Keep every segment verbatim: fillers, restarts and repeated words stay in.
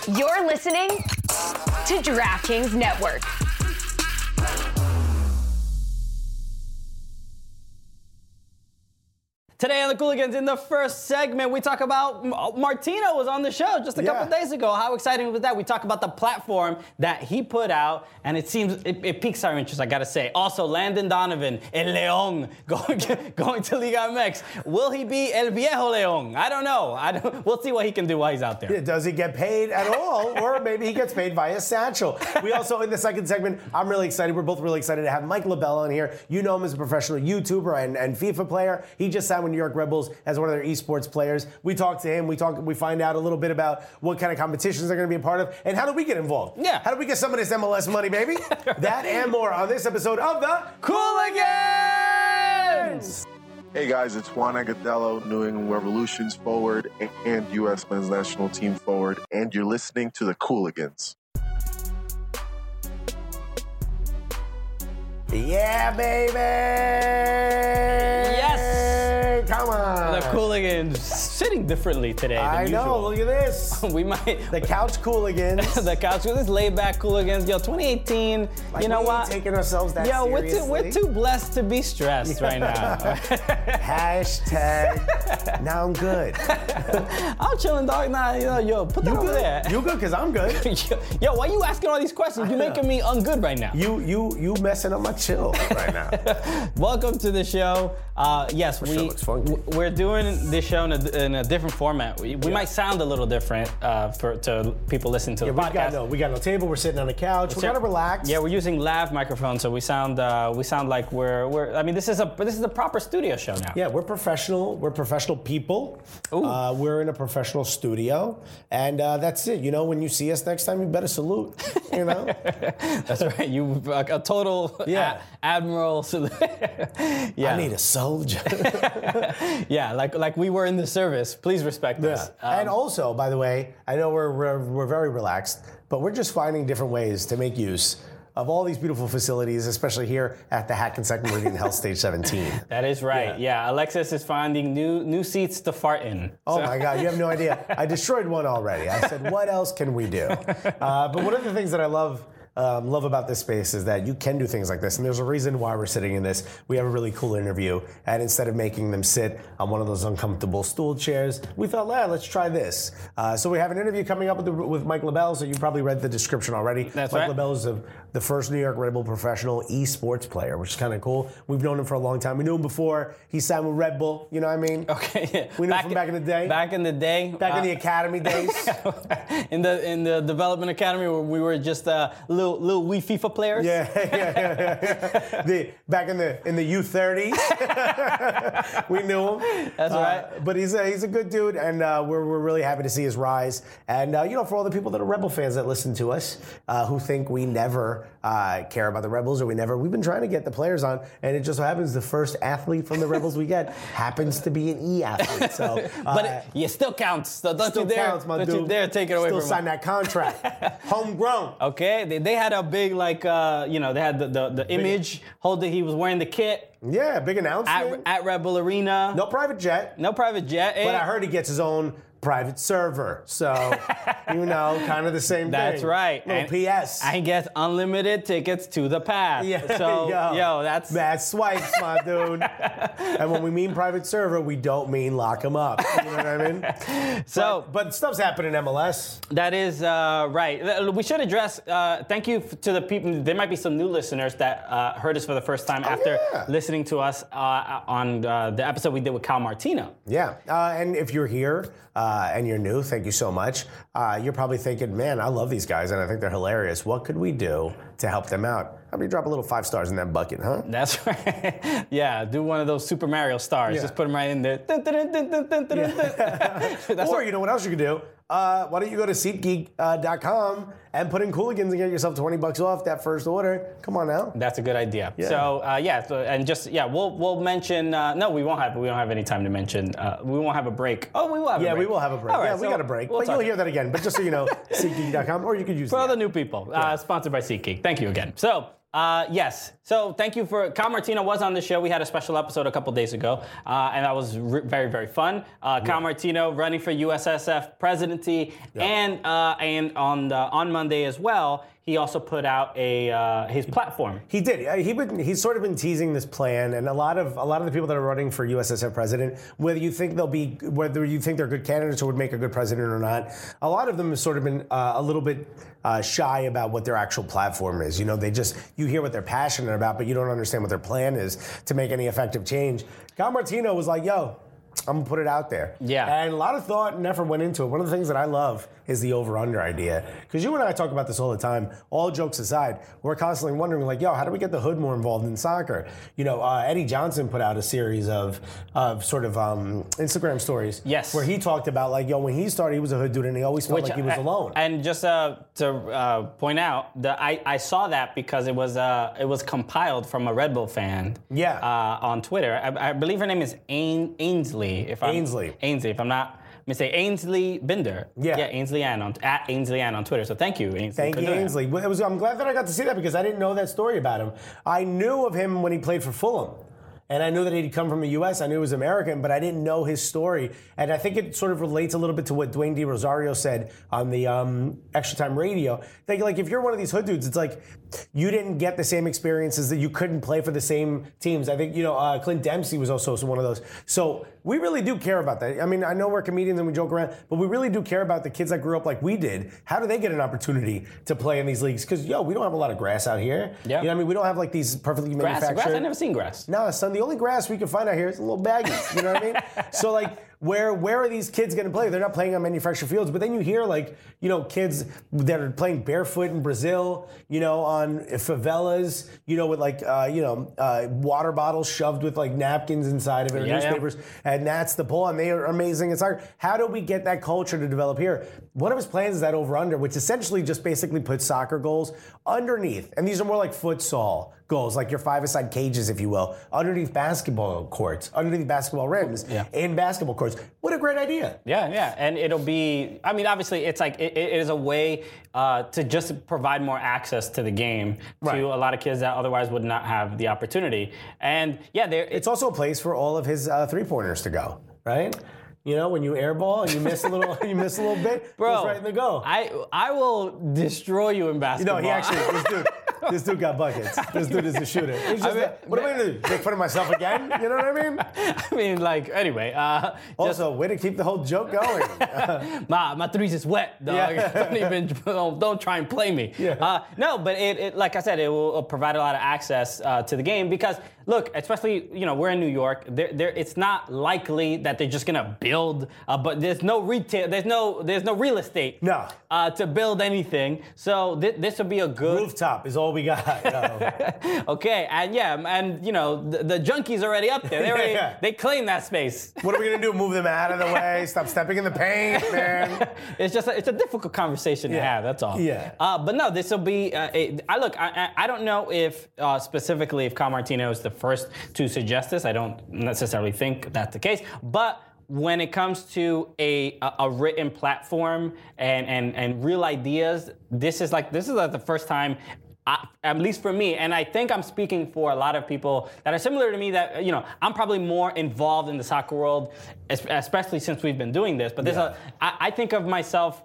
You're listening to DraftKings Network. Today on the Cooligans, in the first segment, we talk about Martino was on the show just a yeah. couple days ago. How exciting was that? We talk about the platform that he put out, and it seems it, it piques our interest, I gotta say. Also, Landon Donovan, El León, going, going to Liga M X. Will he be El Viejo León? I don't know. I don't, we'll see what he can do while he's out there. Yeah, does he get paid at all? Or maybe he gets paid via Satchel. We also, in the second segment, I'm really excited. We're both really excited to have Mike LaBelle on here. You know him as a professional YouTuber and, and FIFA player. He just signed with New York Red Bulls as one of their esports players. We talk to him. We talk. We find out a little bit about what kind of competitions they're going to be a part of, and how do we get involved? Yeah. How do we get some of this M L S money, baby? That and more on this episode of the Cooligans. Hey guys, it's Juan Agadello, New England Revolution's forward and U S men's national team forward, and you're listening to the Cooligans. Yeah, baby. Yes. Come on. The Cooligans sitting differently today than I usual. know. Look at this. We might. The couch Cooligans. the couch. This laid back Cooligans. Yo, twenty eighteen. Like, you know we what? ain't taking ourselves that Yo, we're seriously. too, we're too blessed to be stressed right now. Hashtag. Now I'm good. I'm chilling, dog. Nah, you know, yo, put that You over good? there. You good? Cause I'm good. yo, yo, why you asking all these questions? You're making me ungood right now. You you you messing up my chill right now. Welcome to the show. Uh, yes, My we show looks funky. w- we're doing this show in a, in a different format. We, we Yeah. might sound a little different uh, for to people listening to Yeah, the we podcast. got no, we got no table. We're sitting on the couch. We're So- gonna relax. Yeah, we're using lav microphones, so we sound uh, we sound like we're we're. I mean, this is a this is a proper studio show now. Yeah, we're professional. We're professional people. Uh, we're in a professional studio, and uh, that's it. You know, when you see us next time, you better salute. You know. That's right. You a, a total Yeah. a- admiral. salute. yeah. I need a soldier. yeah, like like we were in the service. Please respect Yeah. us. Um, And also, by the way, I know we're, we're we're very relaxed, but we're just finding different ways to make use of all these beautiful facilities, especially here at the Hackensack Meridian Health Stage seventeen. that is right. Yeah. Yeah. Alexis is finding new new seats to fart in. Oh So- my God, you have no idea. I destroyed one already. I said, what else can we do? Uh, but one of the things that I love Um, love about this space is that you can do things like this, and there's a reason why we're sitting in this. We have a really cool interview, and instead of making them sit on one of those uncomfortable stool chairs, we thought, yeah, let's try this. Uh, so we have an interview coming up with, the, with Mike LaBelle, so you probably read the description already. That's Mike right. LaBelle is the, the first New York Red Bull professional esports player, which is kind of cool. We've known him for a long time. We knew him before he signed with Red Bull, you know what I mean? Okay. Yeah. We knew him from back in the day. Back in the day. Back in uh, the academy days. in the in the development academy where we were just uh, little little wee FIFA players. Yeah, yeah, yeah, yeah. The, back in the in the U thirties, we knew him. That's Uh, right. But he's a, he's a good dude, and uh, we're we're really happy to see his rise. And uh, you know, for all the people that are Rebel fans that listen to us, uh, who think we never uh, care about the Rebels or we never, we've been trying to get the players on, and it just so happens the first athlete from the Rebels we get happens to be an E athlete. So, uh, But it, it still counts. So don't still you dare, counts, my don't dude. you dare take it away Still from sign him. that contract, homegrown. Okay, they, they had a big like uh, you know they had the the, the image hold that he was wearing the kit Yeah, big announcement. at, at Red Bull Arena. no private jet. No private jet. But eh? I heard he gets his own private server. So, you know, kind of the same That's thing. right. Little And P S. I guess unlimited tickets to the path. Yeah, So yo, yo, that's Bad swipes, my dude. And when we mean private server, we don't mean lock them up. You know what I mean? so. But, but stuff's happening in M L S. That is uh, right. We should address. Uh, thank you f- to the people. There might be some new listeners that uh, heard us for the first time after yeah. listening to us uh, on uh, the episode we did with Cal Martino. Yeah. Uh, and if you're here uh, and you're new, thank you so much. Uh, you're probably thinking, man, I love these guys and I think they're hilarious. What could we do to help them out? How about you drop a little five stars in that bucket, huh? That's right. Yeah, do one of those Super Mario stars. Yeah. Just put them right in there. Dun, dun, dun, dun, dun, dun, dun, dun. That's Or what- you know what else you can do? Uh, why don't you go to SeatGeek dot com and put in Cooligans and get yourself twenty bucks off that first order? Come on now. That's a good idea. Yeah. So uh, yeah, so, and just yeah, we'll we'll mention. Uh, no, we won't have we don't have any time to mention. Uh, we won't have a break. Oh, we will have. Yeah, a break. we will have a break. All right, yeah, we so got a break. we'll But you'll talk- hear that again. But just so you know, SeatGeek dot com, or you could use For the all the app. new people, uh, sponsored by SeatGeek. Thank you again. So Uh, yes. So thank you for Kyle Martino was on the show. We had a special episode a couple days ago, uh, and that was re- very very fun. Uh, Kyle yeah. Martino running for U S S F presidency, yeah. and uh, and on the, on Monday as well, he also put out a uh, his platform. He did. He been, he's sort of been teasing this plan, and a lot of a lot of the people that are running for U S S F president, whether you think they'll be, whether you think they're good candidates or would make a good president or not, a lot of them have sort of been uh, a little bit uh, shy about what their actual platform is. You know, they just you hear what they're passionate about, but you don't understand what their plan is to make any effective change. Kyle Martino was like, "Yo, I'm gonna put it out there." Yeah. And a lot of thought and effort went into it. One of the things that I love is the over-under idea. Because you and I talk about this all the time. All jokes aside, we're constantly wondering, like, yo, how do we get the hood more involved in soccer? You know, uh, Eddie Johnson put out a series of of sort of um, Instagram stories. Yes. Where he talked about, like, yo, when he started, he was a hood dude, and he always felt Which, like he was uh, alone. And just uh, to uh, point out, the, I, I saw that because it was uh, it was compiled from a Red Bull fan. Yeah. Uh, on Twitter. I, I believe her name is Ain, Ainsley. If I'm, Ainsley. Ainsley, if I'm not mistake, Ainsley Binder. Yeah. Yeah, Ainsley Ann on at Ainsley Ann on Twitter. So thank you, Ainsley. Thank you, Ainsley. It was, I'm glad that I got to see that because I didn't know that story about him. I knew of him when he played for Fulham. And I knew that he'd come from the U S. I knew he was American, but I didn't know his story. And I think it sort of relates a little bit to what Dwayne De Rosario said on the um, Extra Time Radio. Like, like, if you're one of these hood dudes, it's like you didn't get the same experiences, that you couldn't play for the same teams. I think, you know, uh, Clint Dempsey was also one of those. So we really do care about that. I mean, I know we're comedians and we joke around, but we really do care about the kids that grew up like we did. How do they get an opportunity to play in these leagues? Because, yo, we don't have a lot of grass out here. Yeah. You know what I mean? We don't have like these perfectly Grass, manufactured. grass? I've never seen grass. No, son, the only grass we can find out here is a little baggies. You know what I mean? So, like, where where are these kids going to play? They're not playing on manufactured fields. But then you hear, like, you know, kids that are playing barefoot in Brazil, you know, on favelas, you know, with, like, uh, you know, uh, water bottles shoved with, like, napkins inside of it, or yeah, newspapers. Yeah. And that's the pull. And they are amazing. It's hard. How do we get that culture to develop here? One of his plans is that over-under, which essentially just basically puts soccer goals underneath. And these are more like futsal goals, like your five-a-side cages, if you will, underneath basketball courts, underneath basketball rims, yeah. in basketball courts. What a great idea. Yeah, yeah. And it'll be, I mean, obviously, it's like, it, it is a way uh, to just provide more access to the game right. to a lot of kids that otherwise would not have the opportunity. And yeah, there. It's also a place for all of his uh, three-pointers to go, right? You know, when you airball and you miss a little, you miss a little bit, bro, goes right in the goal. I I will destrow you in basketball. You know, he actually, this dude, this dude got buckets. This dude is a shooter. He's just I mean, a, what am I gonna do? Make fun of myself again? You know what I mean? I mean, like, anyway. Uh, also, way to keep the whole joke going. my my threes is wet, dog. Yeah. don't even don't, don't try and play me. Yeah. Uh, no, but it, it, like I said, it will provide a lot of access uh, to the game because look, especially you know we're in New York. There, there, it's not likely that they're just gonna build a but there's no retail, there's no there's no real estate no. uh, to build anything. So th- this would be a good rooftop is all we got. No. Okay, and yeah, and you know the, the junkies already up there. They already yeah. they claim that space. What are we gonna do? Move them out of the way? Stop stepping in the paint, man. It's just a, it's a difficult conversation yeah. to have. That's all. Yeah. Uh, but no, this will be. Uh, a, I look. I, I don't know if uh, specifically if Kyle Martino is the first to suggest this. I don't necessarily think that's the case, but when it comes to a, a a written platform and, and and real ideas, this is like this is like the first time, I, at least for me, and I think I'm speaking for a lot of people that are similar to me. That you know, I'm probably more involved in the soccer world, especially since we've been doing this. But there's yeah. a I, I think of myself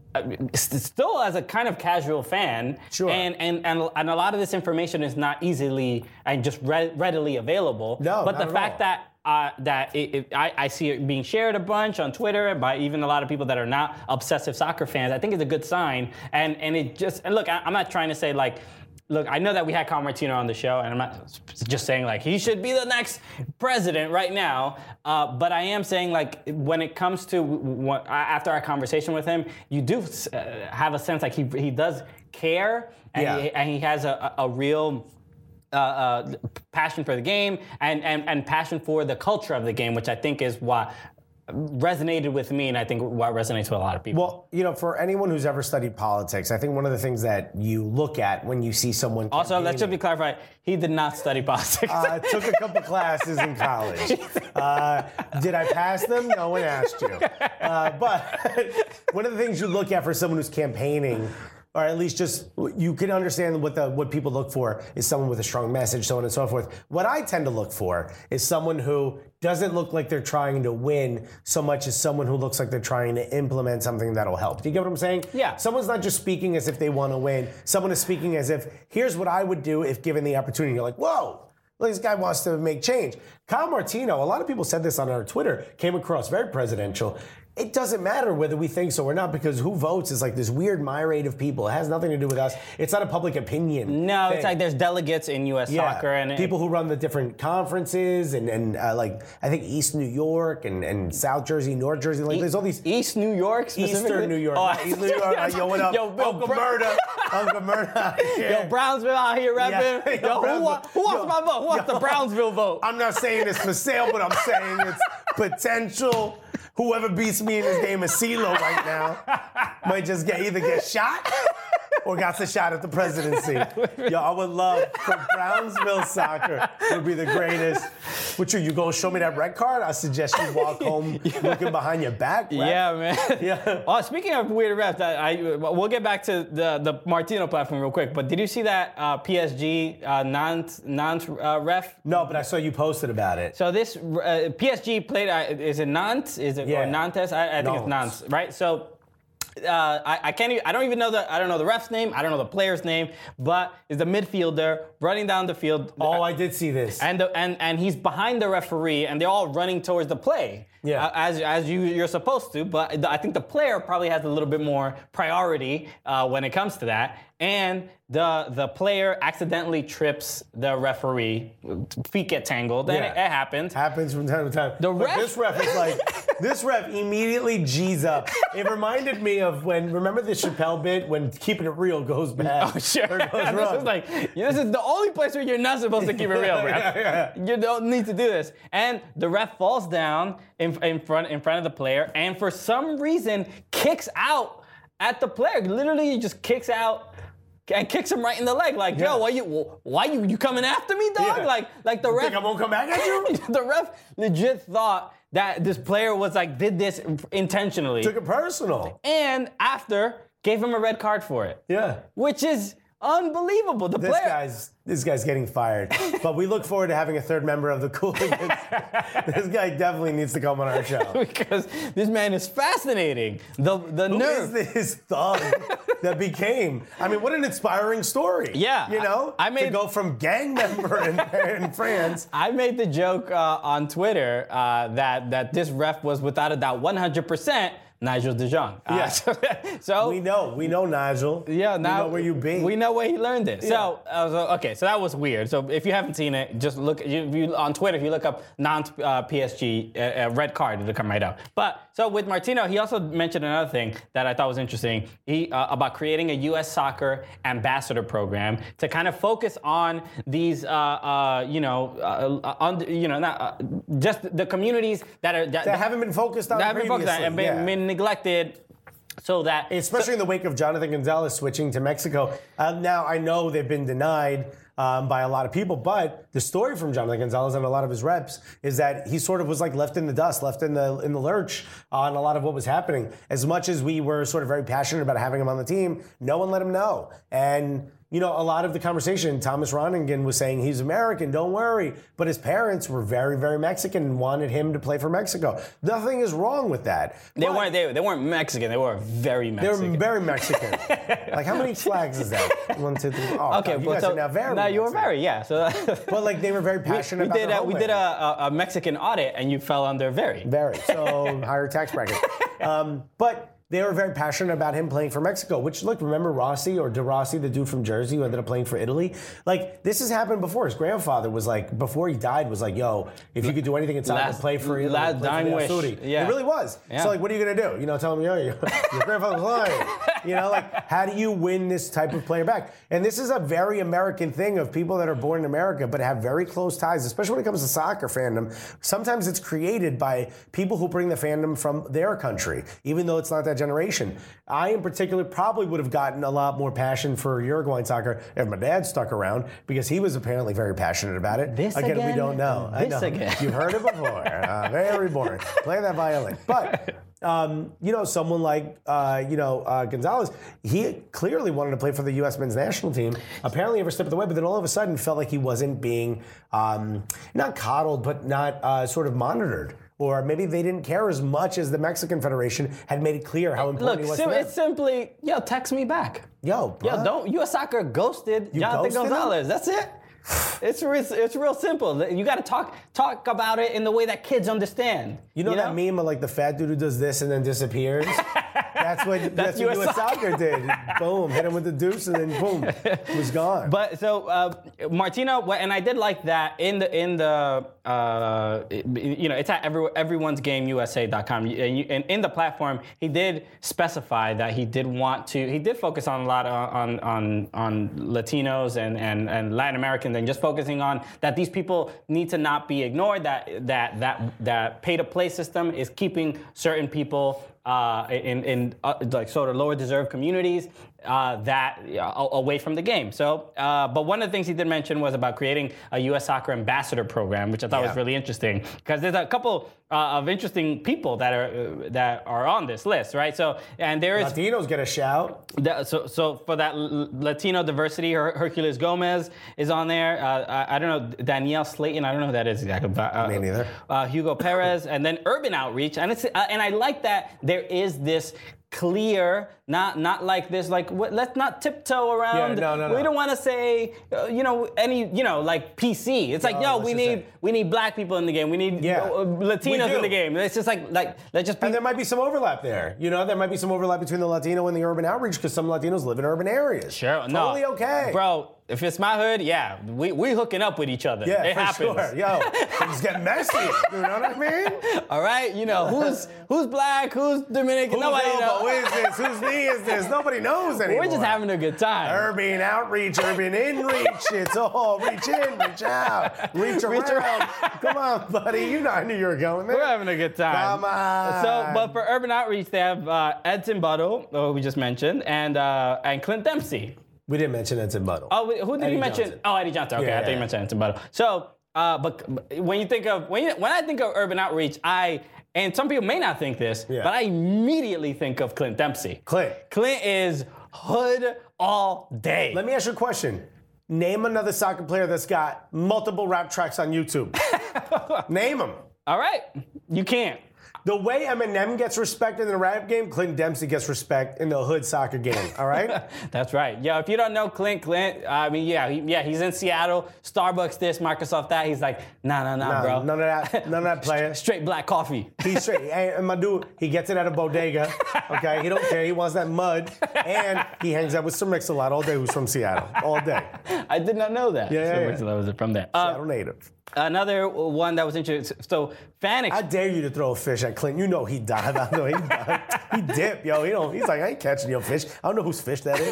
still as a kind of casual fan, sure. and, and and and a lot of this information is not easily and just re- readily available. No, but not the at fact all. that uh, that it, it, I, I see it being shared a bunch on Twitter by even a lot of people that are not obsessive soccer fans, I think is a good sign. And and it just and look, I, I'm not trying to say like. Look, I know that we had Kyle Martino on the show, and I'm not just saying like he should be the next president right now, uh, but I am saying like when it comes to what, after our conversation with him, you do uh, have a sense like he he does care, and, yeah. he, and he has a, a real uh, uh, passion for the game and, and, and passion for the culture of the game, which I think is what resonated with me, and I think what resonates with a lot of people. Well, you know, for anyone who's ever studied politics, I think one of the things that you look at when you see someone also, let's just be clarified, he did not study politics. uh, took a couple classes in college. Uh, did I pass them? No one asked you. Uh, but one of the things you look at for someone who's campaigning, or at least just you can understand what the what people look for is someone with a strong message, so on and so forth. What I tend to look for is someone who doesn't look like they're trying to win so much as someone who looks like they're trying to implement something that'll help. Do you get what I'm saying? Yeah. Someone's not just speaking as if they want to win. Someone is speaking as if, here's what I would do if given the opportunity. You're like, whoa. Look, this guy wants to make change. Kyle Martino, a lot of people said this on our Twitter, came across very presidential. It doesn't matter whether we think so or not because who votes is like this weird myriad of people. It has nothing to do with us. It's not a public opinion. No, thing. It's like there's delegates in U S Yeah, soccer and people who run the different conferences and, and uh, like I think East New York and, and South Jersey, North Jersey. Like there's all these East New York, specifically? Eastern New York. Oh, Not East New York. Uh, yo, what up? Yo, Bill Uncle Bra- Murda. Uncle Murda. Yeah. Yo, Brownsville out here repping. Yeah. Yo, Yo, who, wa- who wants yo, my vote? Who wants yo. the Brownsville vote? I'm not saying it's for sale, but I'm saying it's potential. Whoever beats me in this game of CeeLo right now might just get either get shot or got the shot at the presidency. Yo, I would love for Brownsville soccer would be the greatest. What you, you gonna show me that red card? I suggest you walk home looking behind your back. Ref. Yeah, man. Yeah. Oh, speaking of weird refs, I, I we'll get back to the the Martino platform real quick. But did you see that uh, P S G uh, Nantes Nantes uh, ref? No, but I saw you posted about it. So this uh, P S G played. Uh, is it Nantes? Is it Yeah. or Nantes? I, I think it's Nantes. Nantes, right? So. Uh, I, I can't. Even, I don't even know the. I don't know the ref's name. I don't know the player's name. But is the midfielder running down the field? Oh, I did see this. And the, and and he's behind the referee, and they're all running towards the play. Yeah. Uh, as as you you're supposed to. But the, I think the player probably has a little bit more priority uh, when it comes to that. And the the player accidentally trips the referee. Feet get tangled, and Yeah. it, it happens. Happens from time to time. The But ref- this ref is like, this ref immediately G's up. It reminded me of when, remember the Chappelle bit when Keeping It Real goes bad? Oh, sure. Or goes this wrong. is like this is the only place where you're not supposed to keep it real, ref. Yeah, yeah. You don't need to do this. And the ref falls down in, in front in front of the player, and for some reason kicks out at the player. Literally, he just kicks out. And kicks him right in the leg, like, Yeah. yo, why you, why you, you coming after me, dog? Yeah. Like, like the You ref. think I won't come back at you? The ref legit thought that this player was like did this intentionally, Took it personal. and after gave him a red card for it, Yeah. which is unbelievable. The This player. guy's this guy's getting fired. But we look forward to having a third member of the Cooligans. This guy definitely needs to come on our show. Because this man is fascinating. The the Who nerve. is this thug that became? I mean, what an inspiring story. Yeah, You know? I- I made- to go from gang member in, in France. I made the joke uh, on Twitter uh, that that this ref was without a doubt one hundred percent Nigel De Jong. Uh, Yeah. so, so We know. We know Nigel. yeah, now we know where you be. We know where he learned it. Yeah. So, uh, so okay, so that was weird. So if you haven't seen it, just look you, you, on Twitter. If you look up non uh, P S G uh, uh, red card, it'll come right up. But so with Martino, he also mentioned another thing that I thought was interesting. He uh, about creating a U S soccer ambassador program to kind of focus on these, uh, uh, you know, uh, on you know, not uh, just the communities that are that, that haven't been focused on that have been focused on and been, yeah. been neglected. So that Especially in the wake of Jonathan Gonzalez switching to Mexico. Uh, now, I know they've been denied um, by a lot of people, but the story from Jonathan Gonzalez and a lot of his reps is that he sort of was like left in the dust, left in the in the lurch on a lot of what was happening. As much as we were sort of very passionate about having him on the team, no one let him know. And you know, a lot of the conversation, Thomas Ronningen was saying he's American, don't worry. But his parents were very, very Mexican and wanted him to play for Mexico. Nothing is wrong with that. they But weren't they, they weren't Mexican. They were very They're Mexican. very Mexican. Like, how many flags is that? One, two, three. Oh, Okay, God, you well, guys so are now very now you were Mexican. very, yeah. So But, like, they were very passionate we about did their a, we did a, a, a Mexican audit, and you fell under very. Very. So, higher tax bracket. Um, but they were very passionate about him playing for Mexico, which, look, remember Rossi or De Rossi, the dude from Jersey who ended up playing for Italy? Like, this has happened before. His grandfather was like, before he died, was like, yo, if you could do anything in soccer, Last- play for Italy. last play for dying the wish. Azzurri. Yeah. It really was. Yeah. So, like, what are you going to do? You know, tell him, yo, your, your grandfather was lying. You know, like, how do you win this type of player back? And this is a very American thing of people that are born in America but have very close ties, especially when it comes to soccer fandom. Sometimes it's created by people who bring the fandom from their country, even though it's not that generation. I, in particular, probably would have gotten a lot more passion for Uruguayan soccer if my dad stuck around, because he was apparently very passionate about it. This again, again? we don't know. I This know. again. You've heard it before. Uh, very boring. Play that violin. But um, you know, someone like, uh, you know, uh, Gonzalez, he clearly wanted to play for the U S men's national team. Apparently every step of the way, but then all of a sudden felt like he wasn't being, um, not coddled, but not uh, sort of monitored. Or maybe they didn't care as much as the Mexican Federation had made it clear how important Look, he was sim- to them. it's simply, yo, text me back. Yo, Yo, bruh. don't, U S Soccer ghosted You Jonathan ghosted him? Gonzalez. That's it. It's real, it's real simple. You got to talk talk about it in the way that kids understand. You know, that meme of like the fat dude who does this and then disappears? That's what that's, That's what U S U S Soccer did. Boom, hit him with the deuce and then boom, was gone. But so uh, Martino, and I did like that in the in the uh, you know it's at every, everyone's game U S A dot com, and, you, and in the platform he did specify that he did want to he did focus on a lot on on on Latinos and and, and Latin Americans, and just focusing on that these people need to not be ignored, that that that that pay to play system is keeping certain people Uh, in in uh, like sort of lower deserved communities uh, that uh, away from the game. So, uh, but one of the things he did mention was about creating a U S Soccer ambassador program, which I thought Yeah. was really interesting because there's a couple uh, of interesting people that are uh, that are on this list, right? So, and there is Latinos get a shout. that, so so for that L- Latino diversity, Her- Hercules Gomez is on there. Uh, I, I don't know Danielle Slayton. I don't know who that is exactly. But, uh, Me neither. Uh, Hugo Perez, and then Urban Outreach, and it's uh, and I like that there is this clear, not not like this, like what, let's not tiptoe around. Yeah, no, no, no. We don't want to say, uh, you know, any, you know, like P C. It's like, No, yo, let's we just need say- we need black people in the game. We need Yeah. uh, Latinos We do. in the game. It's just like like let's just be. And there might be some overlap there. You know, there might be some overlap between the Latino and the urban outreach because some Latinos live in urban areas. Sure, Totally no, okay. bro. If it's my hood, yeah, we we hooking up with each other. Yeah, it for happens. sure. Yo, things get messy. You know what I mean? All right, you know who's who's black, who's Dominican. Who's Nobody elbow knows. is this? Whose knee is this? Nobody knows anymore. We're just having a good time. Urban outreach, urban inreach. It's all reach in, reach out, reach around. Reach around. Come on, buddy. You know I knew you were going there. We're having a good time. Come on. So, but for Urban Outreach, they have uh, Edson Buttle, who we just mentioned, and uh, and Clint Dempsey. We didn't mention Edson Buttle. Oh, wait, who did Eddie you mention? Johnson. Oh, Eddie Johnson. Okay, Yeah, I think yeah. you mentioned Edson Buttle. So, uh, but but when you think of when you, when I think of Urban Outreach, I and some people may not think this, Yeah. but I immediately think of Clint Dempsey. Clint. Clint is hood all day. Let me ask you a question. Name another soccer player that's got multiple rap tracks on YouTube. Name them. All right, you can't. The way Eminem gets respect in the rap game, Clint Dempsey gets respect in the hood soccer game. All right? That's right. Yo, if you don't know Clint, Clint, I mean, yeah, he, yeah, he's in Seattle. Starbucks this, Microsoft that. He's like, nah, nah, nah, Nah, bro. none of that. None of that, player. Straight black coffee. He's straight. Hey, and my dude, he gets it at a bodega. Okay, he don't care. He wants that mud, and he hangs out with Sir Mix-a-Lot all day. Who's from Seattle all day? I did not know that. Yeah, yeah, So yeah. where's- that was from there. Uh, Seattle native. another one that was interesting. So fan. Ex- I dare you to throw a fish at Clint. You know he dive out there. He dive. He dip, yo. He don't. He's like, I ain't catching your fish. I don't know whose fish that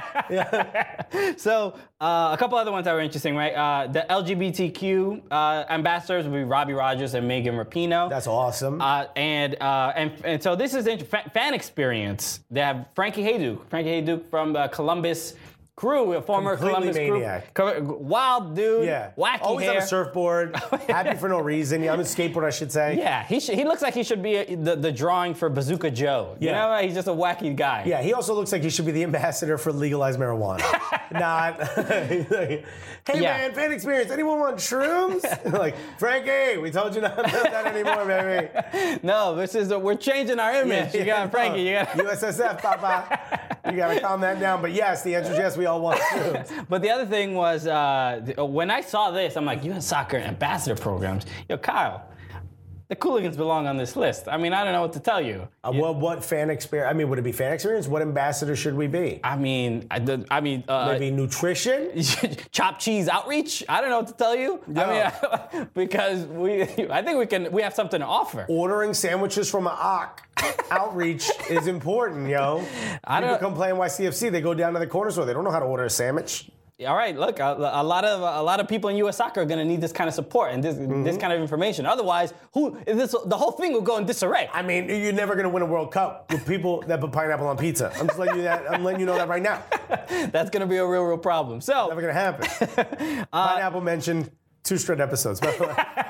is. So uh, a couple other ones that were interesting, right? Uh, the L G B T Q uh, ambassadors would be Robbie Rogers and Megan Rapinoe. That's awesome. Uh, and, uh, and and so this is int- fa- fan experience. They have Frankie Hayduke, Frankie Hayduke from the Columbus Crew, a former Completely Columbus maniac. Crew, Co- wild dude, yeah. wacky Always hair. on a surfboard. Happy for no reason. Yeah, on a skateboard, I should say. Yeah, he sh- he looks like he should be a, the the drawing for Bazooka Joe. You Yeah. know, he's just a wacky guy. Yeah, he also looks like he should be the ambassador for legalized marijuana. Not, he's like, hey Yeah. man, fan experience. Anyone want shrooms? Like, Frankie, we told you not to do that anymore, baby. No, this is a, we're changing our image. you got Frankie. You got. U S S F, Papa. You gotta calm that down. But yes, the answer is yes. We all want shrooms. But the other thing was uh, th- when I saw this, I'm like, U S Soccer ambassador programs. Yo, Kyle, the Cooligans belong on this list. I mean, I don't know what to tell you. Uh, what, what fan experience? I mean, would it be fan experience? What ambassador should we be? I mean, I, the, I mean, uh, Maybe nutrition? chopped cheese outreach. I don't know what to tell you. Yeah. I mean, because we, I think we can. We have something to offer. Ordering sandwiches from an Ock outreach is important, yo. I People don't- come play in Y C F C. They go down to the corner store. They don't know how to order a sandwich. All right, look, a, a lot of a lot of people in U S Soccer are going to need this kind of support and this Mm-hmm. this kind of information. Otherwise, who this the whole thing will go in disarray. I mean, you're never gonna win a World Cup with people that put pineapple on pizza. I'm just letting you that. I'm letting you know that right now. That's going to be a real, real problem. So. Never gonna happen. Pineapple mentioned. Two straight episodes, by the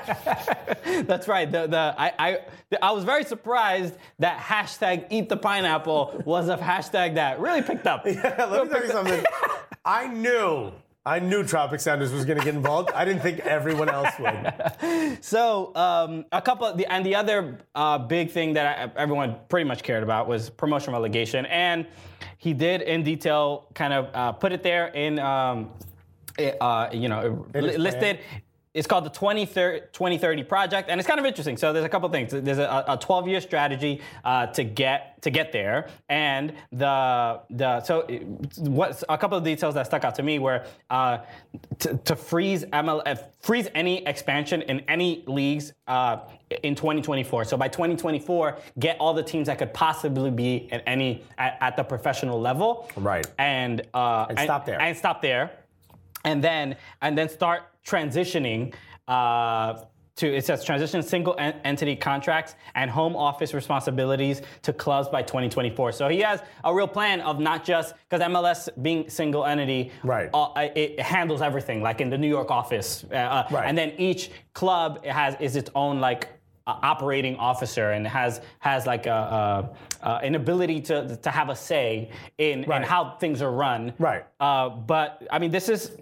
way. That's right. The, the, I, I, I was very surprised that hashtag eat the pineapple was a hashtag that really picked up. Yeah, let me tell you something. I knew, I knew Tropic Sounders was going to get involved. I didn't think everyone else would. So um, a couple, of the, and the other uh, big thing that I, everyone pretty much cared about was promotion relegation, and he did in detail kind of uh, put it there in. Um, It, uh, you know, li- listed. It's called the twenty thirty project, and it's kind of interesting. So there's a couple things. There's a, a twelve-year strategy uh, to get to get there, and the the so what a couple of details that stuck out to me were uh, to, to freeze M L F, freeze any expansion in any leagues uh, in twenty twenty-four. So by twenty twenty-four, get all the teams that could possibly be at any at, at the professional level, right? And uh, and stop there. And stop there. And then and then start transitioning uh, to, it says transition single en- entity contracts and home office responsibilities to clubs by twenty twenty-four. So he has a real plan of not just, because M L S being single entity, right. uh, it handles everything, like in the New York office. Uh, right. And then each club has is its own like uh, operating officer and has has like a, a, uh, an ability to to have a say in, right. in how things are run. Right. Uh, but I mean, this is.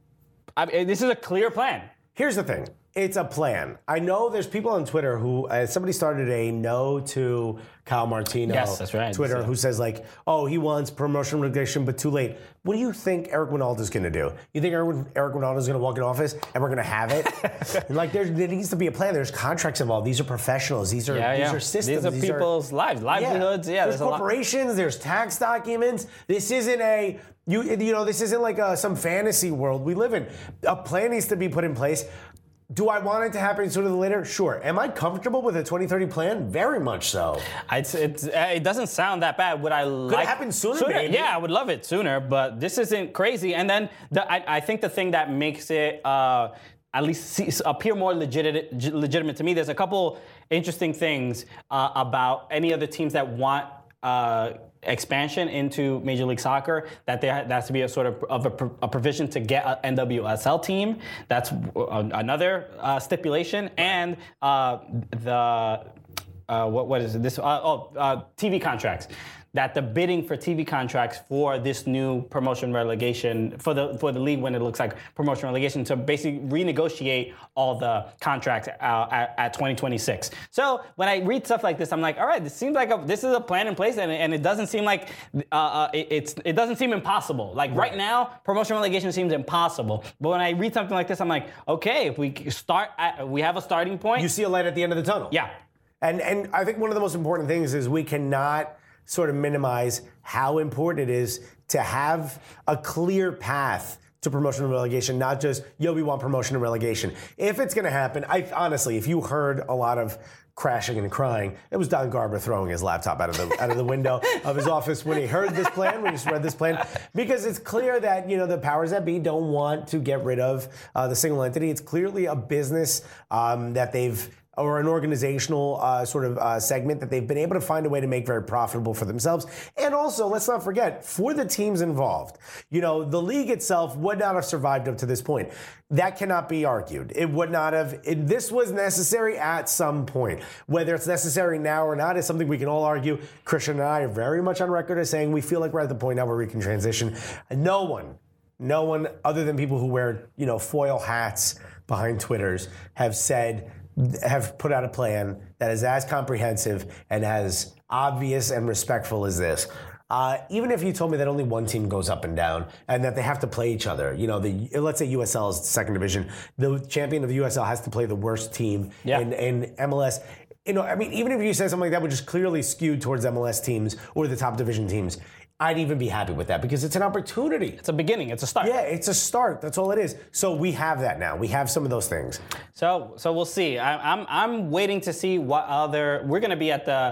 I mean, this is a clear plan. Here's the thing. It's a plan. I know there's people on Twitter who, uh, somebody started a no to Kyle Martino yes, that's right. Twitter that's who says like, oh, he wants promotion relegation, but too late. What do you think Eric Winalda's going to do? You think Eric, Eric Winalda's going to walk in office and we're going to have it? Like there, there needs to be a plan. There's contracts involved. These are professionals. These are yeah, these yeah. are systems. These are these people's are, lives, livelihoods. Yeah, yeah there's, there's corporations. There's tax documents. This isn't a you you know this isn't like a, some fantasy world we live in. A plan needs to be put in place. Do I want it to happen sooner than later? Sure. Am I comfortable with a twenty thirty plan? Very much so. It's, it's, it doesn't sound that bad. Would I like... Could it happen sooner, sooner? maybe? Yeah, I would love it sooner, but this isn't crazy. And then the, I, I think the thing that makes it uh, at least see, appear more legitimate, legitimate to me, there's a couple interesting things uh, about any other teams that want uh, expansion into Major League Soccer, that there has to be a sort of, of a, a provision to get an N W S L team. That's another uh, stipulation. And uh, the, uh, what, what is it? This, uh, oh, uh, T V contracts. That the bidding for T V contracts for this new promotion relegation, for the for the league when it looks like promotion relegation, to basically renegotiate all the contracts uh, at, at twenty twenty-six. So when I read stuff like this, I'm like, all right, this seems like a, this is a plan in place, and, and it doesn't seem like uh, uh, it, it's it doesn't seem impossible. Like right. right now, promotion relegation seems impossible. But when I read something like this, I'm like, okay, if we start, at, we have a starting point. You see a light at the end of the tunnel. Yeah, and and I think one of the most important things is we cannot sort of minimize how important it is to have a clear path to promotion and relegation, not just, yo, we want promotion and relegation. If it's going to happen, I honestly, if you heard a lot of crashing and crying, it was Don Garber throwing his laptop out of the out of the window of his office when he heard this plan, when he read this plan, because it's clear that, you know, the powers that be don't want to get rid of uh, the single entity. It's clearly a business um, that they've or an organizational uh, sort of uh, segment that they've been able to find a way to make very profitable for themselves. And also, let's not forget, for the teams involved, you know, the league itself would not have survived up to this point. That cannot be argued. It would not have, it, this was necessary at some point. Whether it's necessary now or not is something we can all argue. Christian and I are very much on record as saying we feel like we're at the point now where we can transition. No one, no one other than people who wear, you know, foil hats behind Twitters have said, have put out a plan that is as comprehensive and as obvious and respectful as this. Uh, even if you told me that only one team goes up and down and that they have to play each other, you know, the let's say U S L is the second division, the champion of the U S L has to play the worst team yeah. in, in M L S. You know, I mean, even if you said something like that, which is clearly skewed towards M L S teams or the top division teams, I'd even be happy with that because it's an opportunity. It's a beginning. It's a start. Yeah, it's a start. That's all it is. So we have that now. We have some of those things. So, so we'll see. I, I'm, I'm waiting to see what other. We're going to be at the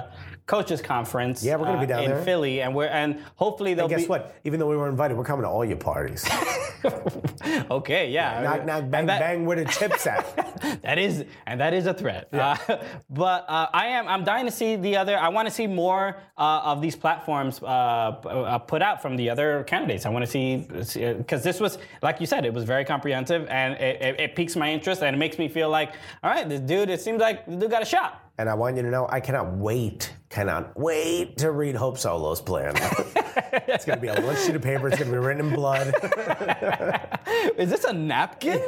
coaches conference. Yeah, we're gonna be down in there. Philly, and we're and hopefully they'll And guess be. what? Even though we were invited, we're coming to all your parties. Okay, yeah. knock, knock, bang, that, bang, where the chips at? That is, and that is a threat. Uh, but uh, I am, I'm dying to see the other. I want to see more uh, of these platforms uh, p- uh, put out from the other candidates. I want to see because this was, like you said, it was very comprehensive, and it, it, it piques my interest, and it makes me feel like, all right, this dude. It seems like the dude got a shot. And I want you to know, I cannot wait, cannot wait to read Hope Solo's plan. It's going to be a one sheet of paper. It's going to be written in blood. Is this a napkin?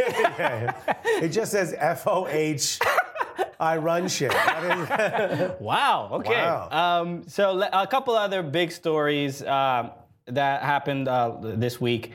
It just says F O H. I run shit. That is- Wow. Okay. Wow. Um, so le- a couple other big stories um, that happened uh, this week.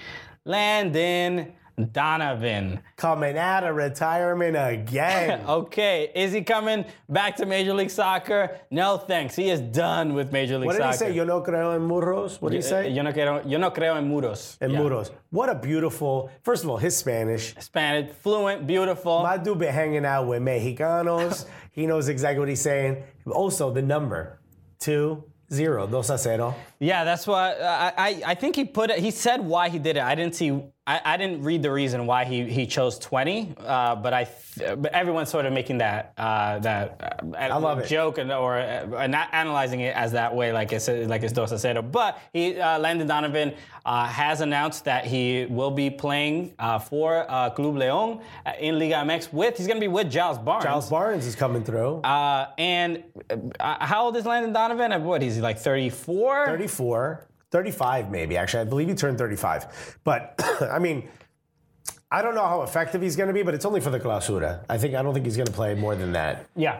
Landon Donovan. Coming out of retirement again. Okay, is he coming back to Major League Soccer? No, thanks. He is done with Major League What did Soccer. he say? Yo no creo en muros? What did he say? Yo no creo, yo no creo en muros. En Yeah. muros. What a beautiful, first of all, his Spanish. Spanish, fluent, beautiful. My dude been hanging out with Mexicanos. He knows exactly what he's saying. Also, the number, two, zero, dos a cero. Yeah, that's what I, I I think he put it. He said why he did it. I didn't see. I, I didn't read the reason why he, he chose twenty. Uh, but I th- but everyone's sort of making that uh, that uh, I love it. joke and or uh, not analyzing it as that way, like it's like it's dos a cero. But he uh, Landon Donovan uh, has announced that he will be playing uh, for uh, Club León uh, in Liga M X with. He's going to be with Giles Barnes. Giles Barnes is coming through. Uh, and uh, how old is Landon Donovan? Uh, What is he like thirty-four? thirty-four, thirty-five maybe, actually. I believe he turned thirty-five. But, I mean, I don't know how effective he's going to be, but it's only for the clausura. I think I don't think he's going to play more than that. Yeah.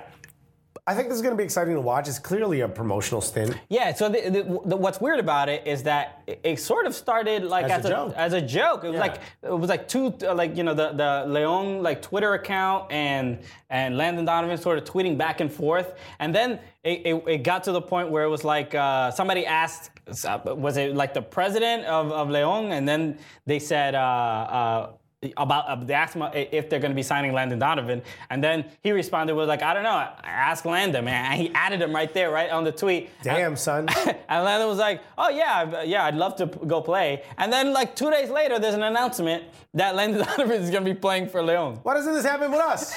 I think this is going to be exciting to watch. It's clearly a promotional stint. Yeah, so the, the, the, what's weird about it is that it, it sort of started like As as, a a, joke. as a joke. It was Yeah. like it was like two uh, like you know the the Leon like Twitter account and and Landon Donovan sort of tweeting back and forth, and then it, it, it got to the point where it was like uh, somebody asked, was it like the president of, of Leon, and then they said. Uh, uh, About uh, they asked him if they're going to be signing Landon Donovan, and then he responded with like, I don't know, ask Landon, man. And he added him right there, right on the tweet. Damn, and, son. And Landon was like, oh yeah, yeah, I'd love to p- go play. And then like two days later, there's an announcement that Landon Donovan is going to be playing for Leon. Why doesn't this happen with us?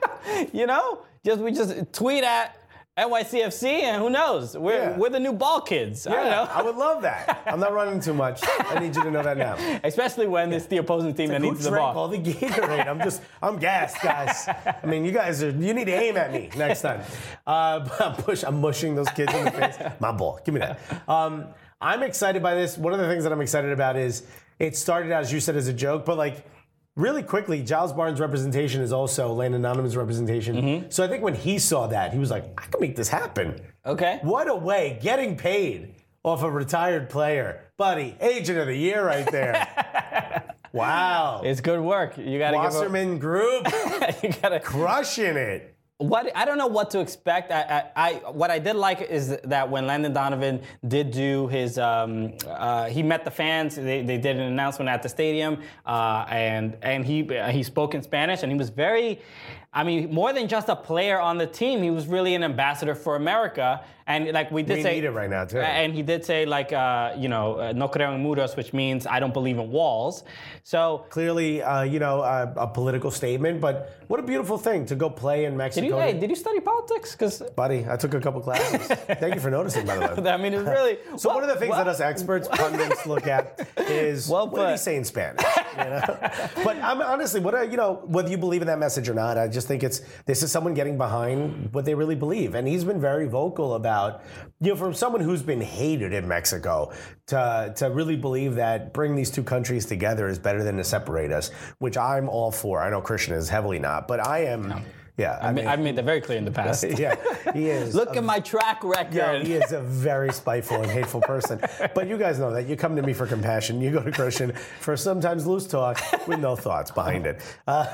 You know, just we just tweet at N Y C F C, and who knows? We're Yeah. we're the new ball kids. I don't Yeah, know. I would love that. I'm not running too much. I need you to know that now. Especially when it's the opposing team that Who needs the drank ball. all the Gatorade? I'm just, I'm gassed, guys. I mean, you guys are, you need to aim at me next time. Uh, but I'm, push, I'm mushing those kids in the face. My ball, give me that. Um, I'm excited by this. One of the things that I'm excited about is it started out, as you said, as a joke, but like, really quickly, Giles Barnes' representation is also Landon Donovan's representation. Mm-hmm. So I think when he saw that, he was like, I can make this happen. Okay. What a way, getting paid off a retired player. Buddy, agent of the year right there. Wow. It's good work. You got to give Wasserman Group, a, you got to crushing it. What I don't know what to expect. I, I, I what I did like is that when Landon Donovan did do his, um, uh, he met the fans. They, they did an announcement at the stadium, uh, and and he he spoke in Spanish, and he was very. I mean, more than just a player on the team, he was really an ambassador for America. And like we did We say, need it right now, too. And he did say like, uh, you know, uh, no creo en muros, which means I don't believe in walls. So Clearly, uh, you know, a, a political statement, but what a beautiful thing to go play in Mexico. did you hey, did you study politics? Because Buddy, I took a couple classes. Thank you for noticing, by the way. I mean, it's really. So well, one of the things well, that us experts, pundits look at is Well what did he put. say in Spanish? You know? But I'm honestly, what I, you know, whether you believe in that message or not, I just think it's this is someone getting behind what they really believe, and he's been very vocal about, you know, from someone who's been hated in Mexico to to really believe that bring these two countries together is better than to separate us, which I'm all for. I know Christian is heavily not, but I am. Yeah, I I mean, I've made that very clear in the past. yeah, he is. Look at my track record. Yeah, he is a very spiteful and hateful person. But you guys know that. You come to me for compassion. You go to Christian for sometimes loose talk with no thoughts behind it. Uh,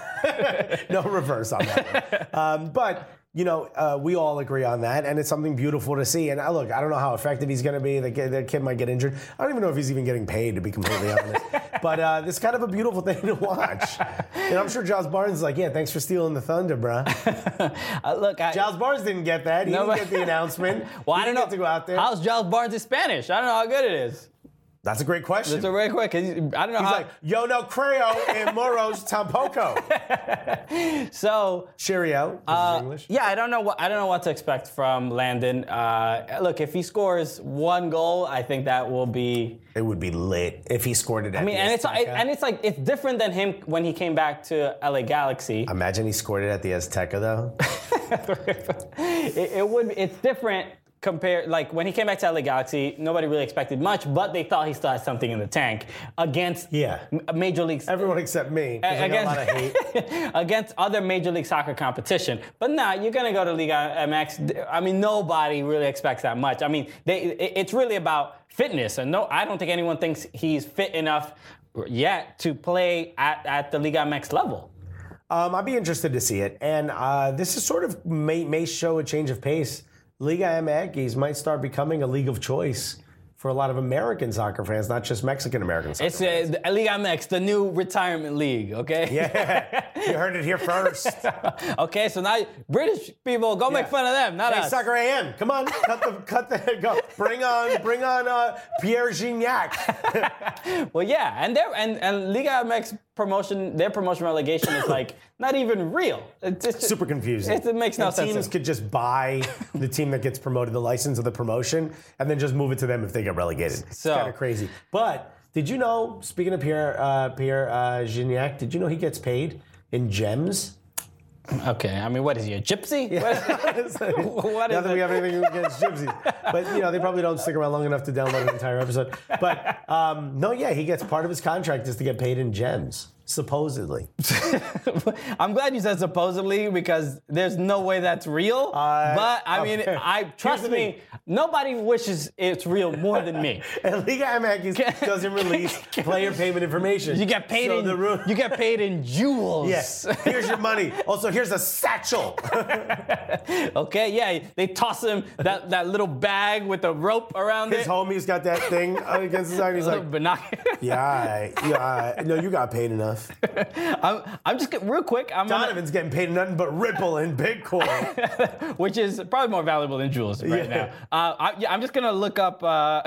no reverse on that one. Um, but, you know, uh, we all agree on that, and it's something beautiful to see. And uh, look, I don't know how effective he's going to be. The kid, the kid might get injured. I don't even know if he's even getting paid, to be completely honest. But uh, this is kind of a beautiful thing to watch. And I'm sure Giles Barnes is like, yeah, thanks for stealing the thunder, bruh. uh, look, I, Giles Barnes didn't get that. He No, didn't but- get the announcement. well, he I don't didn't know. get to go out there. How's Giles Barnes in Spanish? I don't know how good it is. That's a great question. It's a very quick. I don't know He's how. like, yo no creo and moros tampoco. so Cheerio. This uh, is English. yeah, I don't know what I don't know what to expect from Landon. Uh, look, if he scores one goal, I think that will be. It would be lit if he scored it at I mean, the and it's Azteca. and it's like it's different than him when he came back to L A Galaxy. Imagine he scored it at the Azteca, though. it, it would. It's different compared. Like when he came back to L A Galaxy, nobody really expected much, but they thought he still had something in the tank against Yeah. m- major leagues. Everyone except me, 'cause I got a lot of hate. against other Major League Soccer competition. But nah, you're gonna go to Liga M X. I mean, nobody really expects that much. I mean, they, it, it's really about fitness, and no, I don't think anyone thinks he's fit enough yet to play at, at the Liga M X level. Um, I'd be interested to see it, and uh, this is sort of may, may show a change of pace. Liga M X might start becoming a league of choice for a lot of American soccer fans, not just Mexican American soccer It's uh, the Liga M X, the new retirement league. Okay. Yeah, you heard it here first. Okay, so now British people go make Yeah. fun of them, not Hey, us. Soccer A M, come on, cut the, cut the, go, bring on, bring on uh, Pierre Gignac. Well, yeah, and their and and Liga M X promotion, their promotion relegation is like not even real. It's, it's Super confusing. It, it makes no and sense. Teams could just buy the team that gets promoted, the license of the promotion, and then just move it to them if they get relegated. It's So- kind of crazy. But did you know? Speaking of Pierre uh, Pierre uh, Gignac, did you know he gets paid in gems? Okay, I mean, what is he, a gypsy? What is, what is Not that it? we have anything against gypsies, but you know they probably don't stick around long enough to download an entire episode. But um, no, yeah, he gets part of his contract is to get paid in gems, supposedly. I'm glad you said supposedly because there's no way that's real. Uh, but I mean, okay. I trust the me. thing. Nobody wishes it's real more than me. And Liga M X doesn't release player payment information. You get paid So in the ru- you get paid in jewels. Yes. Here's your money. Also, here's a satchel. Okay, yeah, they toss him that, that little bag with a rope around His it. homie's got that thing against his eye. And he's Little like, binocular. yeah, all right, yeah, all right. No, you got paid enough. I'm, I'm just get, real quick. I'm gonna, Donovan's getting paid nothing but Ripple and Bitcoin. which is probably more valuable than jewels right Yeah. now. Uh, I, yeah, I'm just gonna look up. Uh,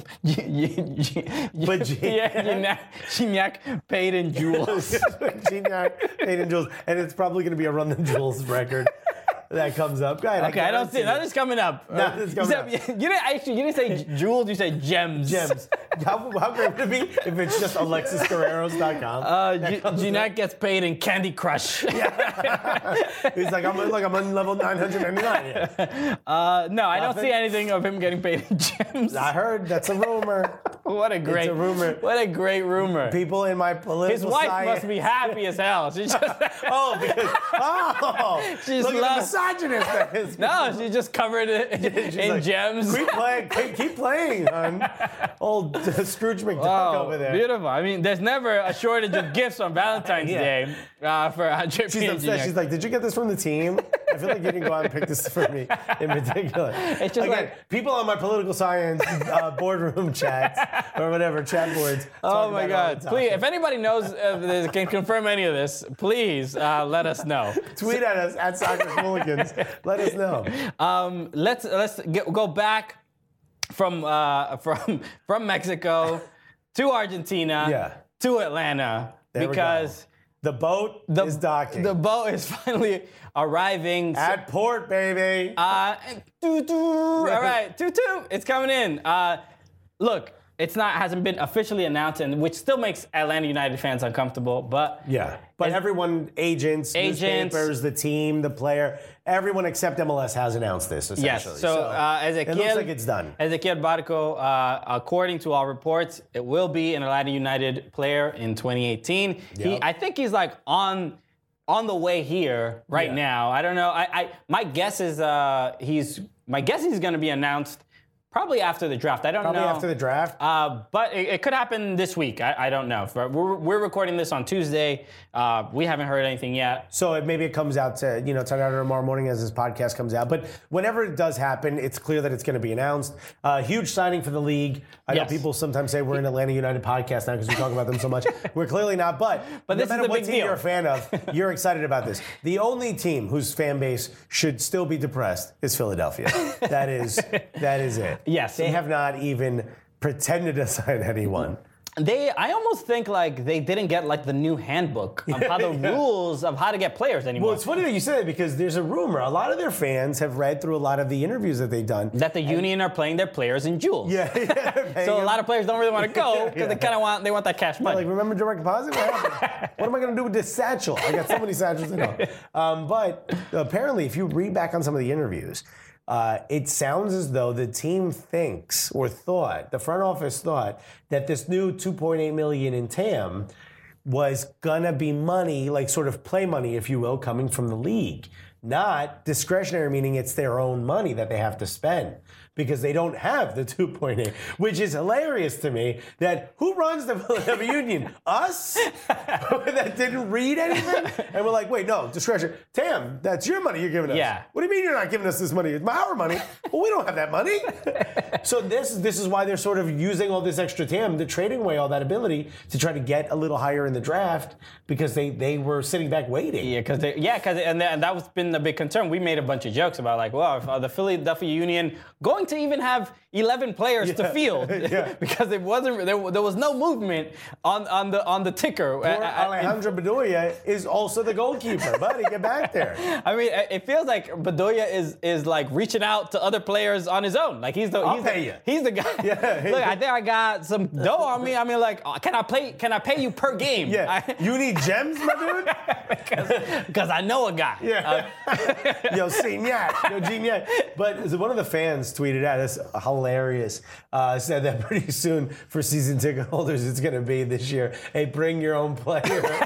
But G- yeah, Gignac, Gignac paid in jewels. Gignac paid in jewels, and it's probably going to be a Run the Jewels record that comes up. Go ahead. Okay, I don't see it. That is coming up. Nothing's You coming said- You didn't actually. You didn't say jewels. You said gems. Gems. How, how great would it be if it's just Alexis Guerreros dot com? Uh, G- Gignac gets paid in Candy Crush. He's like, I'm like I'm on level nine hundred ninety-nine. Here. Uh, no, I don't Nothing? see anything of him getting paid in gems. I heard that's a rumor. What a great a rumor. What a great rumor. People in my political His wife science. must be happy as hell. She just Oh, because oh, She's look at loves- the misogynist that is. no, she just covered it in, She's in like, gems. Keep playing, keep, keep playing, hon. Old uh, Scrooge McDuck Oh, over there. beautiful. I mean, there's never a shortage of gifts on Valentine's Yeah. Day uh, for Andre She's Pierre upset. Gignac. She's like, did you get this from the team? I feel like you didn't go out and pick this for me in particular. It's just Again, like- people on my political science uh, boardroom chats or whatever, chat boards. Oh talk my about it all God! the time. Please, if anybody knows, uh, this- can confirm any of this, please uh, let us know. Tweet at us at Soccer Hooligans. Let us know. Um, let's let's get, go back from uh, from from Mexico to Argentina Yeah. to Atlanta There we go. because The boat the is docking. the boat is finally arriving. at port, baby. Uh, doo doo. All right, toot toot. It's coming in. Uh, look, it's not hasn't been officially announced, and which still makes Atlanta United fans uncomfortable. But yeah. But Is- everyone, agents, Agents. newspapers, the team, the player, everyone except M L S has announced this, essentially. yes, so, uh, Ezequiel, it looks like it's done. Ezequiel Barco, uh, according to all reports, it will be an Atlanta United player in twenty eighteen. He, Yep. I think he's like on on the way here right Yeah. now. I don't know. I, I my guess is uh, he's my guess he's going to be announced Probably after the draft. I don't Probably know. after the draft. Uh, but it, it could happen this week. I, I don't know. We're, we're recording this on Tuesday. Uh, we haven't heard anything yet. So it, maybe it comes out to, you know, tonight or tomorrow morning as this podcast comes out. But whenever it does happen, it's clear that it's going to be announced. Uh, huge signing for the league. I Yes. know people sometimes say we're an Atlanta United podcast now because we talk about them so much. We're clearly not. But, But no this is matter the what big team deal. you're a fan of, you're excited about this. The only team whose fan base should still be depressed is Philadelphia. That is that is it. Yes. They have not even pretended to sign anyone. They, I almost think like they didn't get like the new handbook of how the Yeah. rules of how to get players anymore. Well, it's funny that you say that because there's a rumor. A lot of their fans have read through a lot of the interviews that they've done. that the union are playing their players in jewels. Yeah, yeah. So a lot of players don't really want to go because Yeah. they kind of want they want that cash money. Like, remember direct deposit? What happened? What am I going to do with this satchel? I got so many satchels. I know. Um, but apparently, if you read back on some of the interviews, uh, it sounds as though the team thinks or thought, the front office thought, that this new two point eight million dollars in T A M was gonna be money, like sort of play money, if you will, coming from the league. Not discretionary, meaning it's their own money that they have to spend because they don't have the two point eight, which is hilarious to me. That who runs the Philadelphia Union? Us? That didn't read anything? And we're like, wait, no, discretion. Tam, that's your money you're giving us. Yeah. What do you mean you're not giving us this money? It's my our money. Well, we don't have that money. So this, this is why they're sort of using all this extra T A M, they're trading away all that ability to try to get a little higher in the draft because they, they were sitting back waiting. Yeah, because yeah, because and, and that was been the big concern. We made a bunch of jokes about like, well, if, uh, the Philadelphia Union going to even have eleven players to Yeah. field Yeah. because it wasn't there, there was no movement on, on the on the ticker. Poor Uh, uh, Alejandro Bedoya is also the goalkeeper. Buddy, get back there. I mean, it it feels like Bedoya is is like reaching out to other players on his own. Like he's the I'll he's pay the, you. he's the guy. Yeah. Look, I think I got some dough on me. I mean, like, uh, can I play? Can I pay you per game? Yeah. You need gems, my dude? Because I know a guy. Yeah. Yo, Signac. Yo, Gignac. But one of the fans tweeted at us, hilarious, uh, said that pretty soon for season ticket holders, it's going to be this year, hey, bring your own player.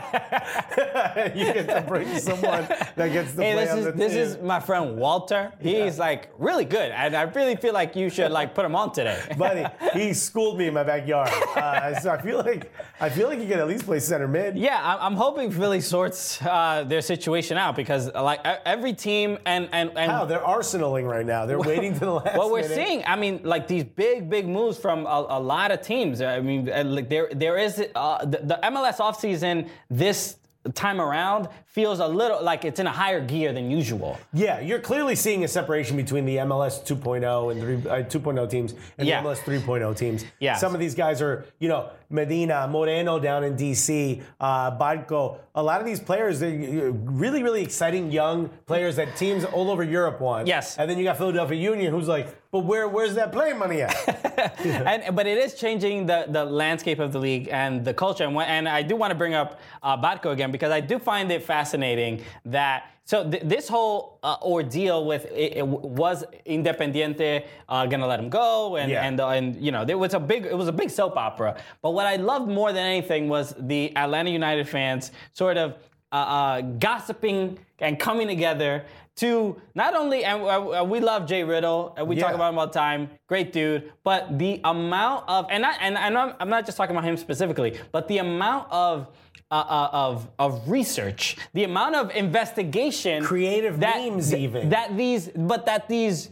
You get to bring someone that gets to Hey, play this on is the this team. is my friend Walter. He's like really good, and I really feel like you should like put him on today. Buddy, he schooled me in my backyard. Uh, so I feel like I feel like he could at least play center mid. Yeah, I'm, I'm hoping Philly sorts uh, their situation out because like e- every team and and and How? They're arsenaling right now. They're waiting to the last what we're minute. seeing, I mean, like these big, big moves from a, a lot of teams. I mean, and, like there, there is uh, the, the M L S offseason this time around feels a little like it's in a higher gear than usual. Yeah, you're clearly seeing a separation between the M L S two point oh and three, uh, two point oh teams and Yeah. the M L S three point oh teams. Yeah. Some of these guys are, you know, Medina, Moreno down in D C, uh, Badko. A lot of these players, they're really, really exciting young players that teams all over Europe want. Yes. And then you got Philadelphia Union, who's like, but where, where's that playing money at? and but it is changing the, the landscape of the league and the culture. And, and I do want to bring up uh, Batko again because I do find it fascinating that so th- this whole uh, ordeal with it, it was Independiente uh, gonna let him go and Yeah. and uh, and you know there was a big it was a big soap opera. But what I loved more than anything was the Atlanta United fans sort of uh, uh, gossiping and coming together to not only, and uh, we love Jay Riddle, and we Yeah. talk about him all the time, great dude, but the amount of, and, I, and, and I'm, I'm not just talking about him specifically, but the amount of, uh, uh, of, of research, the amount of investigation. Creative that, memes th- even. That these, but that these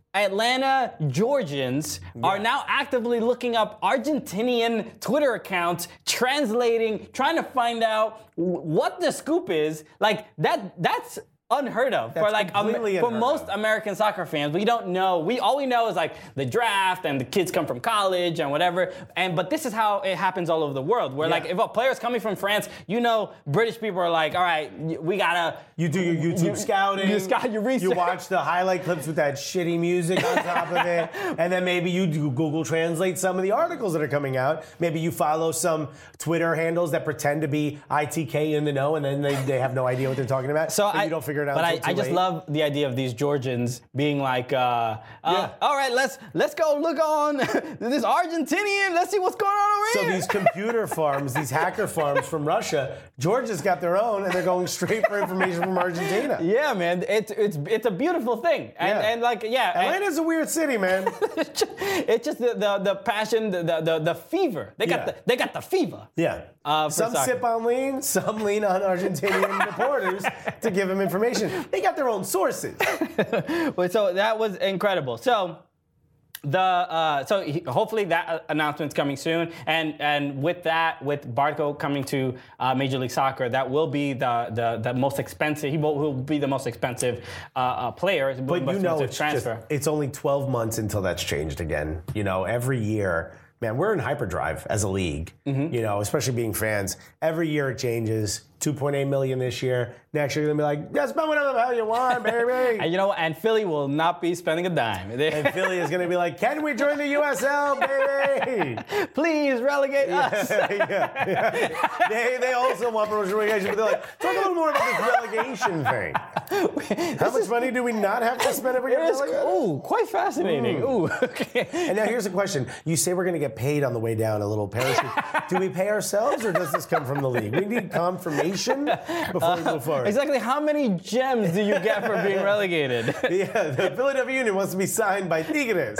Atlanta Georgians are now actively looking up Argentinian Twitter accounts, translating, trying to find out w- what the scoop is. Like that, that's unheard of That's for like um, completely for unheard most of. American soccer fans. We don't know. We all we know is like the draft and the kids come from college and whatever. And but this is how it happens all over the world. Where Yeah. like if a player's coming from France, you know, British people are like, all right, y- we gotta. You do your YouTube You- scouting. you scout your research. You watch the highlight clips with that shitty music on top of it. And then maybe you do Google Translate some of the articles that are coming out. Maybe you follow some Twitter handles that pretend to be I T K in the know and then they, they have no idea what they're talking about. So but I- you don't figure figure it out. But I, till too I just late. love the idea of these Georgians being like, uh, uh, Yeah. all right, let's let's go look on this Argentinian. Let's see what's going on over So here. these computer farms, these hacker farms from Russia, Georgia's got their own, and they're going straight for information from Argentina. Yeah, man, it's it's it's a beautiful thing, and, Yeah. and like yeah, and- Atlanta's a weird city, man. it's just, it's just the, the the passion, the the the, the fever. They got Yeah. the they got the fever. Yeah. Uh, for some soccer. sip on lean, some lean on Argentinian reporters to give them information. They got their own sources. But so that was incredible. So the uh, so he, hopefully that uh, announcement's coming soon, and and with that, with Barco coming to uh, Major League Soccer, that will be the the, the most expensive. He will, will be the most expensive uh, uh, player. But most you know, expensive it's, transfer. just, it's only twelve months until that's changed again. You know, every year, man, we're in hyperdrive as a league, Mm-hmm. you know, especially being fans. Every year it changes. two point eight million this year. Next year, you're going to be like, yeah, spend whatever the hell you want, baby. And you know, and Philly will not be spending a dime. And Philly is going to be like, can we join the U S L, baby? Please relegate us. yeah, yeah. They, they also want promotion relegation, but they're like, talk a little more about this relegation thing. How much money do we not have to spend every year? It is, Relegated? ooh, quite fascinating. Ooh, okay. And now here's a question. You say we're going to get paid on the way down, a little parachute. Do we pay ourselves, or does this come from the league? We need confirmation before we move forward. Exactly how many gems do you get for being relegated? Yeah, the Philadelphia Union wants to be signed by Tigres.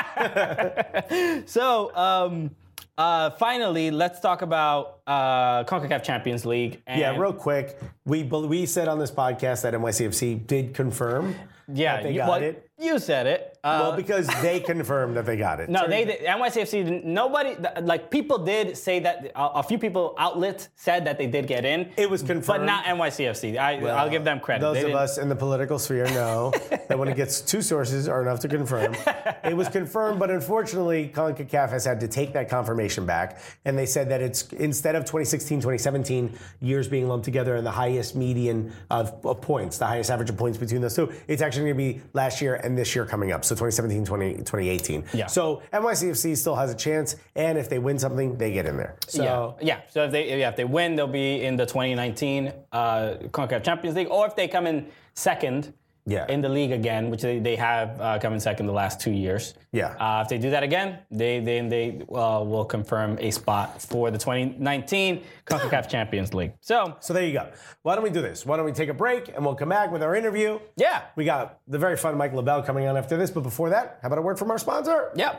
So, um, uh, finally, let's talk about uh, CONCACAF Champions League. And Yeah, real quick. We we said on this podcast that N Y C F C did confirm yeah, that they you, got well, it. You said it. Uh, Well, because they confirmed that they got it. no, they did- N Y C F C. didn't- Nobody like people did say that. A, a few people outlets said that they did get in. It was confirmed. but not N Y C F C. I, I'll give them credit. Those They of didn't- us in the political sphere know that when it gets two sources are enough to confirm. It was confirmed, but unfortunately, CONCACAF has had to take that confirmation back, and they said that it's instead of twenty sixteen, twenty seventeen years being lumped together and the highest median of, of points, the highest average of points between those two, it's actually going to be last year and this year coming up. So twenty seventeen, twenty eighteen. Yeah. So N Y C F C still has a chance, and if they win something, they get in there. So yeah, yeah. So if they yeah, if they win, they'll be in the twenty nineteen uh, CONCACAF Champions League, or if they come in second. Yeah. In the league again, which they, they have uh, come in second the last two years. Yeah. Uh, if they do that again, they then they, uh, will confirm a spot for the twenty nineteen CONCACAF Champions League. So So there you go. Why don't we do this? Why don't we take a break and we'll come back with our interview? yeah, We got the very fun Mike LaBelle coming on after this, but before that, how about a word from our sponsor? yeah.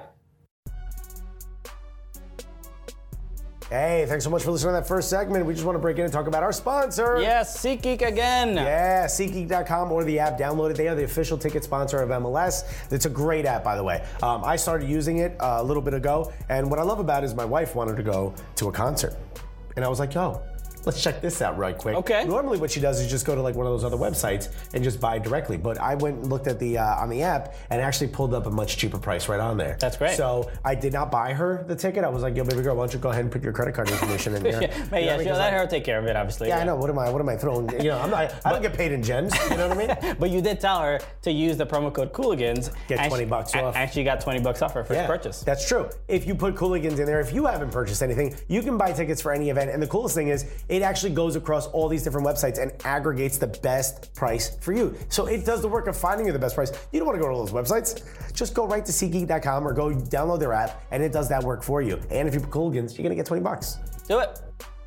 Hey, thanks so much for listening to that first segment. We just want to break in and talk about our sponsor. Yes, SeatGeek again. Yeah, SeatGeek dot com or the app. Download it. They are the official ticket sponsor of M L S. It's a great app, by the way. Um, I started using it uh, a little bit ago, and what I love about it is my wife wanted to go to a concert. And I was like, yo, let's check this out right quick. Okay. Normally what she does is just go to like one of those other websites and just buy directly. But I went and looked at the uh, on the app and actually pulled up a much cheaper price right on there. That's great. So I did not buy her the ticket. I was like, yo, baby girl, why don't you go ahead and put your credit card information in there? Yeah, man, You know yeah, what I mean? she'll 'Cause, let like, her take care of it, obviously. Yeah, I know. What am I? What am I throwing? You know, I'm not. I don't get paid in gems. You know what I mean? But you did tell her to use the promo code Cooligans. Get and twenty she- bucks and- off. And she got twenty bucks off her first Yeah, purchase. That's true. If you put Cooligans in there, if you haven't purchased anything, you can buy tickets for any event. And the coolest thing is, it actually goes across all these different websites and aggregates the best price for you. So it does the work of finding you the best price. You don't want to go to those websites. Just go right to SeatGeek dot com or go download their app, and it does that work for you. And if you put Cooligans, you're gonna get twenty bucks. Do it.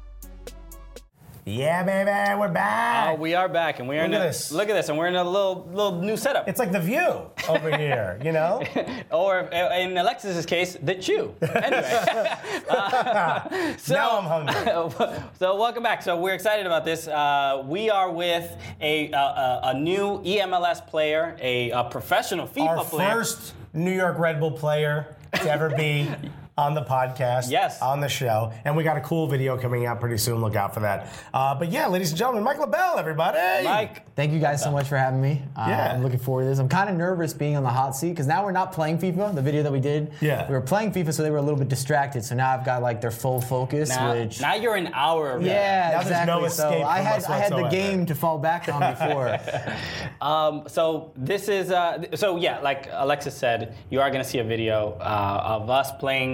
Yeah, baby, we're back. Oh, we are back, and we're in Look at a, this. Look at this, and we're in a little little new setup. It's like the view over here, you know? Or in Alexis's case, the chew. Anyway. Uh, so, Now I'm hungry. So welcome back. So we're excited about this. Uh, we are with a, a, a new E M L S player, a, a professional FIFA Our player. first New York Red Bull player to ever be on the podcast, Yes. on the show. And we got a cool video coming out pretty soon. Look out for that. Uh, but yeah, ladies and gentlemen, Mike LaBelle, everybody. Mike. Thank you guys so much for having me. Uh, Yeah. I'm looking forward to this. I'm kind of nervous being on the hot seat because now we're not playing FIFA. The video that we did, Yeah. we were playing FIFA, so they were a little bit distracted. So now I've got like their full focus, Now, which now you're an hour. of yeah, Now there's exactly. no so escape I from had us I had the whatsoever. game to fall back on before. Um, so this is uh, so yeah, like Alexis said, you are going to see a video uh, of us playing uh,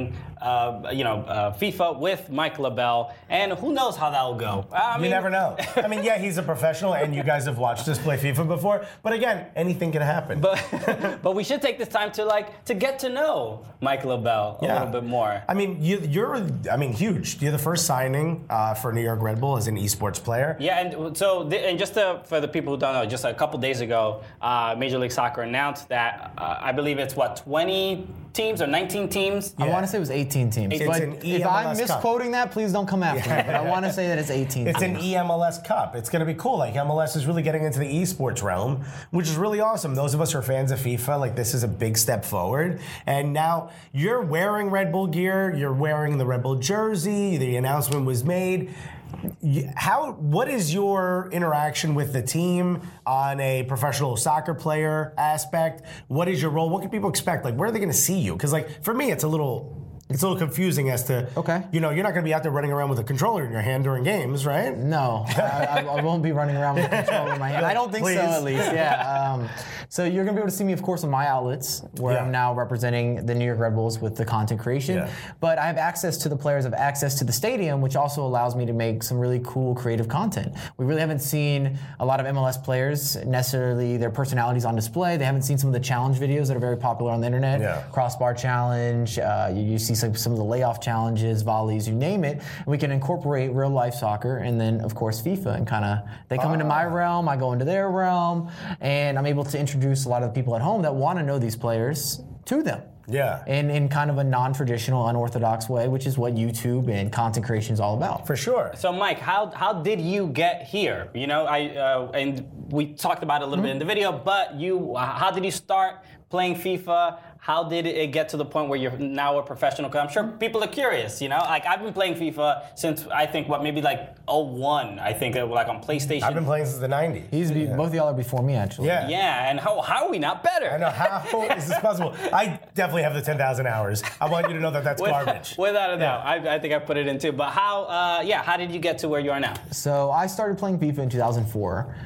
uh, you know, uh, FIFA with Mike LaBelle, and who knows how that will go. I You mean, never know. I mean, yeah, he's a professional, and you guys have watched us play FIFA before. But again, anything can happen. But but we should take this time to like to get to know Mike LaBelle a Yeah. little bit more. I mean, you, you're, I mean, huge. You're the first signing uh, for New York Red Bull as an esports player. Yeah, and so th- and just to, for the people who don't know, just a couple days ago, uh, Major League Soccer announced that uh, I believe it's what twenty teams or nineteen teams. I Yeah. want to say it was eighteen teams. It's but an if E M L S I'm Cup. misquoting that, please don't come after me. But I want to say that it's eighteen It's teams. an E M L S Cup. It's going to be cool. Like, M L S is really getting into the esports realm, which is really awesome. Those of us who are fans of FIFA, like, this is a big step forward. And now you're wearing Red Bull gear. You're wearing the Red Bull jersey. The announcement was made. You- How? What is your interaction with the team on a professional soccer player aspect? What is your role? What can people expect? Like, where are they going to see you? Because, like, for me, it's a little... It's a little confusing as to, Okay. you know, you're not going to be out there running around with a controller in your hand during games, right? No, I, I, I won't be running around with a controller in my hand. I don't think Please. so, at least. Yeah. Um, so you're gonna be able to see me, of course, on my outlets, where Yeah. I'm now representing the New York Red Bulls with the content creation. Yeah. But I have access to the players, I have access to the stadium, which also allows me to make some really cool creative content. We really haven't seen a lot of M L S players necessarily their personalities on display. They haven't seen some of the challenge videos that are very popular on the internet. Yeah. Crossbar challenge. Uh, you, you see some, some of the layoff challenges, volleys, you name it. And we can incorporate real life soccer and then, of course, FIFA, and kind of they come into my realm, I go into their realm, and I'm able to introduce a lot of the people at home that want to know these players to them. Yeah. In, in kind of a non-traditional, unorthodox way, which is what YouTube and content creation is all about. For sure. So, Mike, how how did you get here? You know, I uh, and we talked about it a little bit in the video, but you, how did you start playing FIFA? How did it get to the point where you're now a professional? Because I'm sure people are curious, you know? Like, I've been playing FIFA since, I think, what, maybe like oh one, I think, uh, like on PlayStation. I've been playing since the nineties. He's be, Both of y'all are before me, actually. Yeah. Yeah, and how, how are we not better? I know, how is this possible? I definitely have the ten thousand hours. I want you to know that that's Without- garbage. Without a doubt. I, I think I put it in too. But how, uh, yeah, how did you get to where you are now? So I started playing FIFA in two thousand four,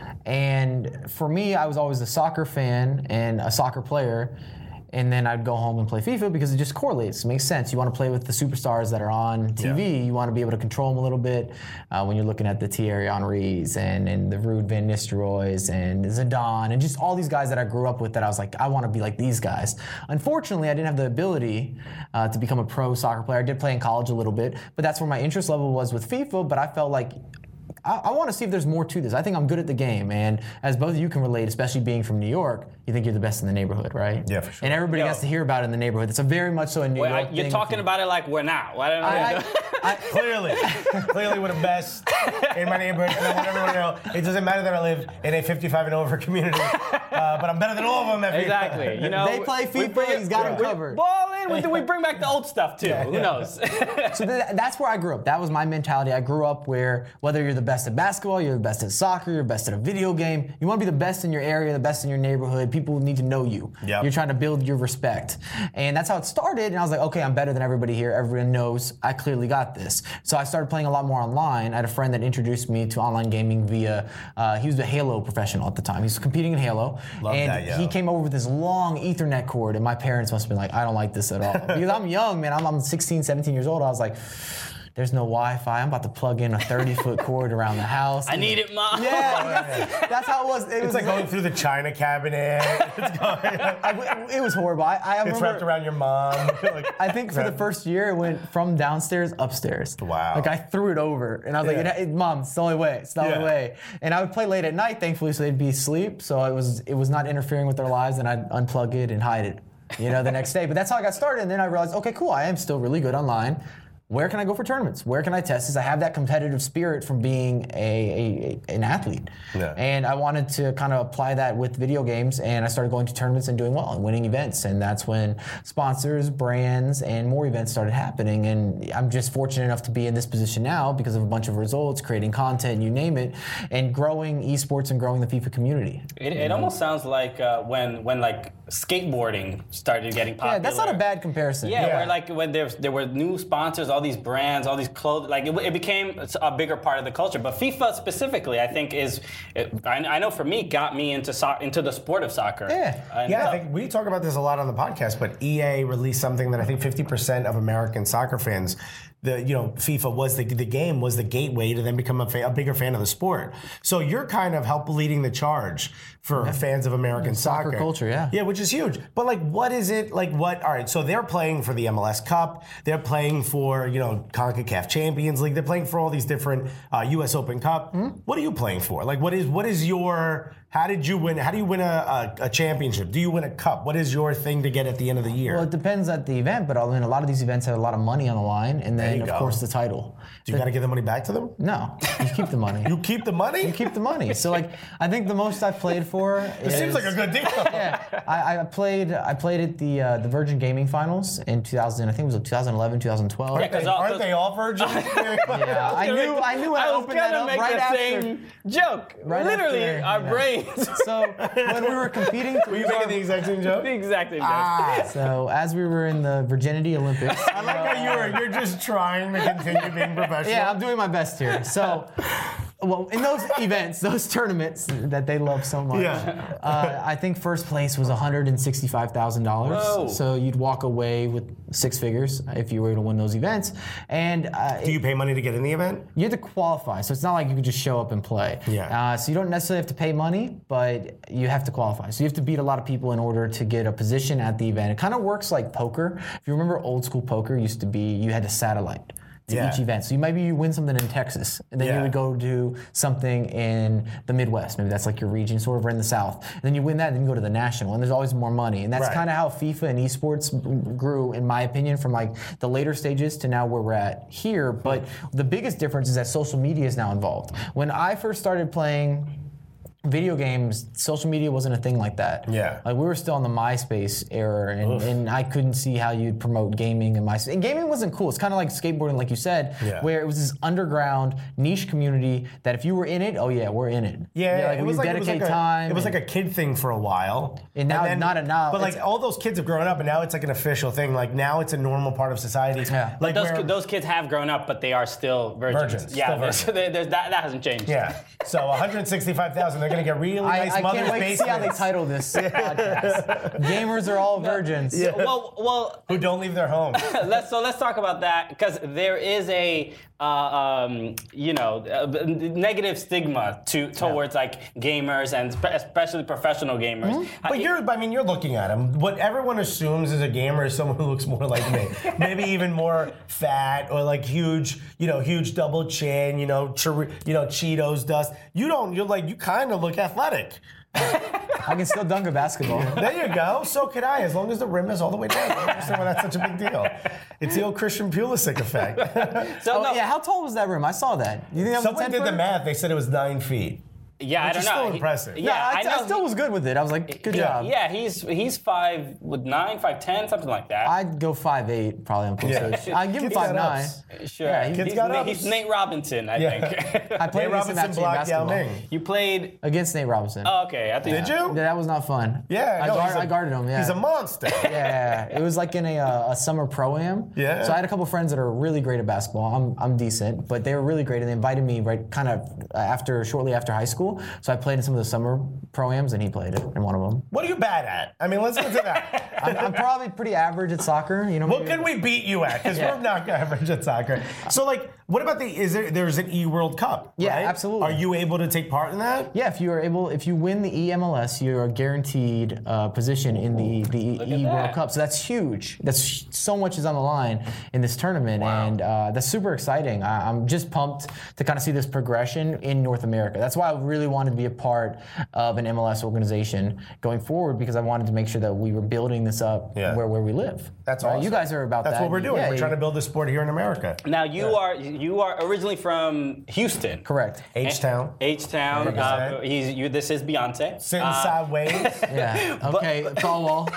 and for me, I was always a soccer fan and a soccer player, and then I'd go home and play FIFA because it just correlates. It makes sense. You want to play with the superstars that are on T V. Yeah. You want to be able to control them a little bit uh, when you're looking at the Thierry Henrys and, and the Ruud van Nistelrooys and Zidane and just all these guys that I grew up with that I was like, I want to be like these guys. Unfortunately, I didn't have the ability uh, to become a pro soccer player. I did play in college a little bit, but that's where my interest level was with FIFA, but I felt like I, I want to see if there's more to this. I think I'm good at the game, and as both of you can relate, especially being from New York, you think you're the best in the neighborhood, right? Yeah, for sure. And everybody Yo. gets to hear about it in the neighborhood. It's a very much so a New Wait, York I, you're thing. talking about it like we're now. I don't know. I, I, I, Clearly. Clearly we're the best in my neighborhood. And I want everyone to know, it doesn't matter that I live in a fifty-five and over community, uh, but I'm better than all of them. Every Exactly. You know, They play we FIFA, bring it- he's got 'em we covered. Ball in. We, we bring back the old stuff too. Yeah, Who yeah. knows? So th- that's where I grew up. That was my mentality. I grew up where whether you're the best at basketball, you're the best at soccer, you're the best at a video game, you want to be the best in your area, the best in your neighborhood. People need to know you. Yep. You're trying to build your respect. And that's how it started. And I was like, okay, I'm better than everybody here. Everyone knows I clearly got this. So I started playing a lot more online. I had a friend that introduced me to online gaming via, uh, he was a Halo professional at the time. He was competing in Halo. Love and that, yo. he came over with this long Ethernet cord, and my parents must have been like, I don't like this at all. Because I'm young, man. I'm, I'm sixteen, seventeen years old. I was like, there's no Wi-Fi. I'm about to plug in a thirty-foot cord around the house. I need it, mom. Yeah, that's, that's how it was. It It's was like going through the china cabinet. It's, going, I- it was horrible. I, I it's remember, wrapped around your mom. Like, I think for the first year, it went from downstairs upstairs. Wow. Like I threw it over, and I was Yeah. like, it, it, "Mom, it's the only way. It's the only Yeah. way." And I would play late at night, thankfully, so they'd be asleep. So it was it was not interfering with their lives, and I'd unplug it and hide it, you know, the next day. But that's how I got started. And then I realized, okay, cool. I am still really good online. Where can I go for tournaments? Where can I test this? I have that competitive spirit from being a, a an athlete. Yeah. And I wanted to kind of apply that with video games, and I started going to tournaments and doing well and winning events. And that's when sponsors, brands, and more events started happening. And I'm just fortunate enough to be in this position now because of a bunch of results, creating content, you name it, and growing esports and growing the FIFA community. It, it almost sounds like uh, when when like skateboarding started getting popular. Yeah, that's not a bad comparison. Yeah, Yeah. where like when there there were new sponsors, all these brands, all these clothes, like it, it became a bigger part of the culture. But FIFA specifically, I think is, it, I, I know for me, got me into so, into the sport of soccer. Yeah. And Yeah, so- I think we talk about this a lot on the podcast, but E A released something that I think fifty percent of American soccer fans, the you know, FIFA was the the game was the gateway to then become a, fa- a bigger fan of the sport. So you're kind of help leading the charge for fans of American soccer soccer. culture, yeah. Yeah, which is huge. But like, what is it like? What? All right, so they're playing for the M L S Cup. They're playing for you know CONCACAF Champions League. They're playing for all these different uh, U S Open Cup. What are you playing for? Like, what is what is your? How did you win? How do you win a, a, a championship? Do you win a cup? What is your thing to get at the end of the year? Well, it depends at the event, but I mean, a lot of these events have a lot of money on the line, and then you of go. course the title. do you got to give the money back to them? No, you keep the money. You keep the money? You keep the money. So like, I think the most I've played for. It is, seems like a good deal. Yeah, I, I played. I played at the uh, the Virgin Gaming Finals in two thousand. I think it was twenty eleven, twenty twelve. Yeah, 'cause all- Aren't they all virgins? Yeah, I knew. I knew I, I was opened that gonna up make right the after. same joke. Right Literally, after, our yeah. brains. So when we were competing, to Were you use our- making the exact same joke? the exact same joke. Ah. so as we were in the Virginity Olympics. I like how you're you're just trying to continue being professional. Yeah, I'm doing my best here. So, well, in those events, those tournaments that they love so much, Yeah. uh, I think first place was one hundred sixty-five thousand Whoa. dollars. So you'd walk away with six figures if you were to win those events. And uh, Do you pay money to get in the event? you have to qualify, so it's not like you can just show up and play. Yeah. Uh, so you don't necessarily have to pay money, but you have to qualify. So you have to beat a lot of people in order to get a position at the event. It kind of works like poker. If you remember, old school poker used to be you had a satellite to Yeah. each event. So you maybe you win something in Texas, and then Yeah. you would go do something in the Midwest. Maybe that's like your region, sort of, or in the South. And then you win that, then you go to the national, and there's always more money. And that's Right. kind of how FIFA and esports grew, in my opinion, from like the later stages to now where we're at here. But the biggest difference is that social media is now involved. When I first started playing video games, social media wasn't a thing like that. Yeah. Like we were still in the MySpace era, and, and I couldn't see how you'd promote gaming in MySpace. And gaming wasn't cool. It's kind of like skateboarding, like you said, Yeah. where it was this underground niche community that if you were in it, oh yeah, we're in it. Yeah, like it we was like dedicate it was like time. A, it was and- like a kid thing for a while, And now- not a- now But like it's- all those kids have grown up, and now it's like an official thing. Like now it's a normal part of society. Yeah. Like those, where- ki- those kids have grown up, but they are still virgins. Virgins, Yeah, still there's, virgins. there's, that, that hasn't changed. Yeah. So one hundred sixty-five thousand. They're gonna get really I, nice I mother's can't wait to see how they basements title this podcast. Gamers are all virgins. So, well, well, who don't leave their home. let's so let's talk about that because there is a uh, um, you know uh, negative stigma to towards like gamers and spe- especially professional gamers. Mm-hmm. Uh, But you're, I mean, you're looking at him. What everyone assumes is a gamer is someone who looks more like me. Maybe even more fat or like huge, you know, huge double chin, you know, chor- you know, Cheetos dust. You don't, you're like, you kind of look athletic. I can still dunk a basketball. There you go. So could I, as long as the rim is all the way down. I don't understand why that's such a big deal. It's the old Christian Pulisic effect. so Oh, no, yeah, how tall was that room? I saw that. You think that was Someone a ten did the footer? math. They said it was nine feet. yeah, I which don't is know. still He- impressive. Yeah, Yeah, I, I know. I still he- was good with it. I was like, good Yeah. job. Yeah, he's he's five with nine, five ten, something like that. I'd go five eight probably on Yeah. PlayStation. I'd give him Kids five got nine. ups. sure. Yeah, he- Kids he's, got Nate, ups. he's Nate Robinson, I Yeah. think. I played Nate against him Robinson actually in blocked Yao basketball. Ming. You played. Against Nate Robinson. Oh, okay. I think. Did you? Yeah, that was not fun. Yeah, I, no, guard- he's a- I guarded him. Yeah, He's a monster. yeah, yeah, yeah. It was like in a, uh, a summer pro-am. Yeah. So I had a couple friends that are really great at basketball. I'm, I'm decent, but they were really great, and they invited me right kind of after, shortly after high school. So I played in some of the summer pro-ams, and he played it in one of them. What are you bad at? I mean, let's get to that. I'm, I'm probably pretty average at soccer. You know. What maybe- can we beat you at? Because Yeah. we're not average at soccer. So, like, what about the? Is there? There's an E World Cup. Yeah, right? absolutely. Are you able to take part in that? Yeah, if you are able, if you win the E M L S, you're guaranteed a position in the the at E that. World Cup. So that's huge. That's so much is on the line in this tournament, and uh, that's super exciting. I, I'm just pumped to kind of see this progression in North America. That's why I really wanted to be a part of an M L S organization going forward, because I wanted to make sure that we were building this up Yeah. where where we live. That's Right? awesome. You guys are about That's that. what we're doing. Yeah, we're yeah. trying to build this sport here in America. Now you are you are originally from Houston. Correct. H Town. H Town. Uh, Represent. he's you. This is Beyonce. Sitting Uh, sideways. Yeah. Okay. Tall wall.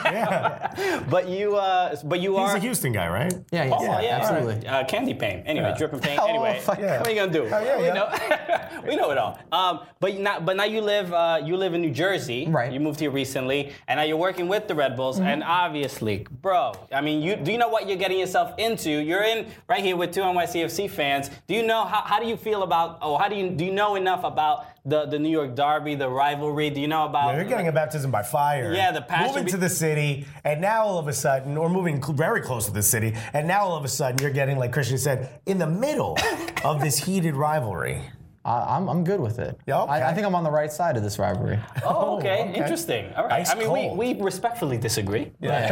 But you, uh, but you He's are. a Houston guy, right? Yeah. Yeah. Oh, yeah, absolutely. Uh, candy paint. Anyway, Yeah. dripping paint. Oh, Anyway, fuck. Yeah. what are you gonna do? Oh, yeah, we yeah. know, we know it all. Um, but but now, but now you live uh, you live in New Jersey. Right. You moved here recently, and now you're working with the Red Bulls. And obviously, bro, I mean, you do you know what you're getting yourself into? You're in right here with two N Y C F C fans. Do you know how, how do you feel about? Oh, how do you do you know enough about the the New York Derby, the rivalry? Do you know about? Yeah, you're getting a baptism by fire. Yeah, the passion Moving be- to the city, and now all of a sudden, or moving cl- very close to the city, and now all of a sudden you're getting, like Christian said, in the middle of this heated rivalry. I, I'm, I'm good with it. Yeah, okay. I, I think I'm on the right side of this rivalry. Oh, okay. okay. Interesting. All right. Ice I mean, cold. we, we respectfully disagree.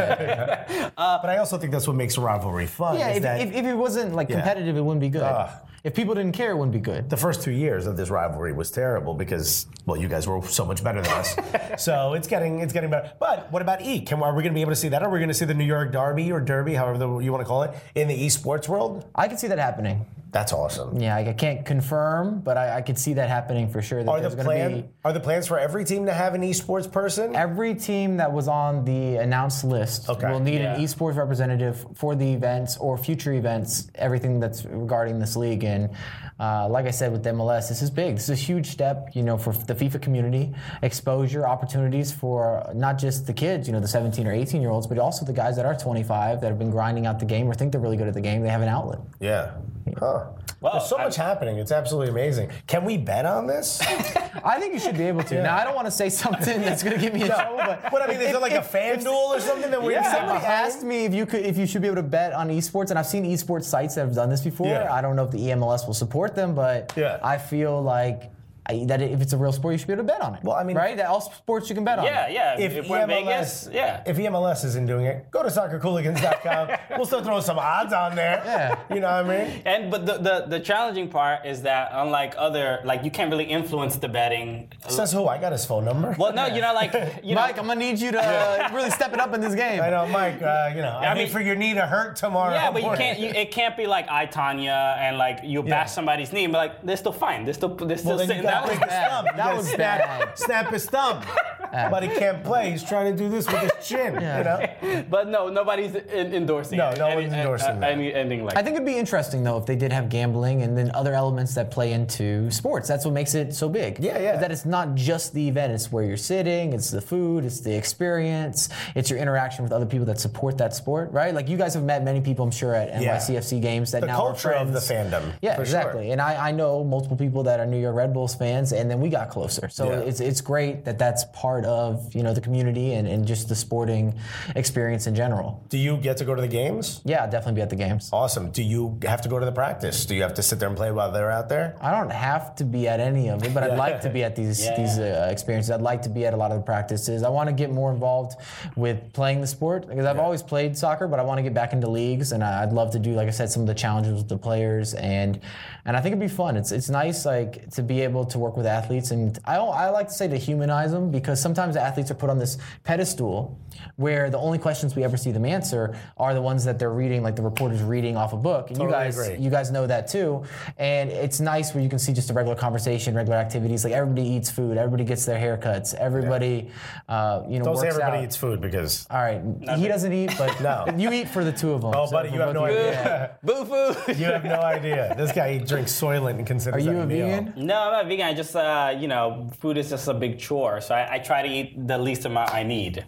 But I also think that's what makes a rivalry fun. Yeah, is if, that if, if it wasn't like Yeah. competitive, it wouldn't be good. Ugh. If people didn't care, it wouldn't be good. the first two years of this rivalry was terrible because, well, you guys were so much better than us. So it's getting it's getting better. But what about E? Can are we going to be able to see that? Are we going to see the New York Derby or Derby, however the, you want to call it, in the esports world? I could see that happening. That's awesome. Yeah, I can't confirm, but I, I could see that happening for sure. That Are the there's gonna plan be are the plans for every team to have an esports person? every team that was on the announced list Okay. will need Yeah. an esports representative for the events or future events, everything that's regarding this league. And uh, like I said with M L S, this is big. This is a huge step, you know, for the FIFA community, exposure, opportunities for not just the kids, you know, the seventeen or eighteen year olds, but also the guys that are twenty-five that have been grinding out the game or think they're really good at the game. They have an outlet. Yeah. Huh. Well, There's so I- much happening. It's absolutely amazing. Can we bet on this? I think you should be able to. Now, I don't want to say something that's going to get me in trouble, but But I mean, is if- it like if- a fan if- duel or something that we If can somebody get behind? asked me if you could, if you should be able to bet on esports, and I've seen esports sites that have done this before. Yeah. I don't know if the E M L S will support them, but Yeah. I feel like I, that if it's a real sport, you should be able to bet on it. Well, I mean- right? That all sports you can bet on. Yeah, yeah. If, If, we're in Vegas, yeah. If E M L S isn't doing it, go to soccer cooligans dot com. We'll still throw some odds on there. Yeah. You know what I mean? And but the, the the challenging part is that unlike other, like you can't really influence the betting. Says who? I got his phone number. Well, no, you know, like you know, Mike, I'm gonna need you to really step it up in this game. I know, Mike. Uh, you know, I, I hate mean- for your knee to hurt tomorrow. yeah, but you morning. can't. You, it can't be like I Tanya and like you Yeah. bash somebody's knee, but like they're still fine. They're still they're still Well, then you sitting gotta down. break his bad. thumb. You That gotta was snap, bad. snap his thumb. But he can't play. He's trying to do this with his chin. You know. But no, nobody's in, endorsing. No, it. no Any- one's uh, endorsing uh, that. Any, anything like. I think it'd be interesting though if they did have gambling and then other elements that play into sports. That's what makes it so big. Yeah, yeah. Is that it's not just the event; it's where you're sitting, it's the food, it's the experience, it's your interaction with other people that support that sport, right? Like you guys have met many people, I'm sure, at N Y C F C games that The now culture are of friends. the fandom. Yeah, for exactly. Sure. And I, I know multiple people that are New York Red Bulls fans, and then we got closer. So Yeah. it's it's great that that's part of you know the community and, and just the sporting experience in general. Do you get to go to the games? Yeah, I'll definitely be at the games. Awesome. Do you have to go to the practice? Do you have to sit there and play while they're out there? I don't have to be at any of it, but I'd like to be at these Yeah. these uh, experiences. I'd like to be at a lot of the practices. I want to get more involved with playing the sport because I've always played soccer, but I want to get back into leagues, and I- I'd love to do, like I said, some of the challenges with the players, and and I think it'd be fun. It's it's nice like to be able to work with athletes, and I don't, I like to say to humanize them because sometimes athletes are put on this pedestal where the only questions we ever see them answer are the ones that they're reading, like the reporter's reading off a book, and Totally you guys agree. you guys know that too. And it's nice where you can see just a regular conversation, regular activities. Like everybody eats food, everybody gets their haircuts, everybody, uh, you know, Don't say works everybody out. eats food because. All right, he doesn't eat, but No. you eat for the two of them. Oh, So buddy, for you have both no of you- idea. Boo food. You have no idea. This guy he drinks Soylent and Are considers you that a meal. vegan? No, I'm not vegan. I just, uh, you know, food is just a big chore. So I, I try to eat the least amount I need.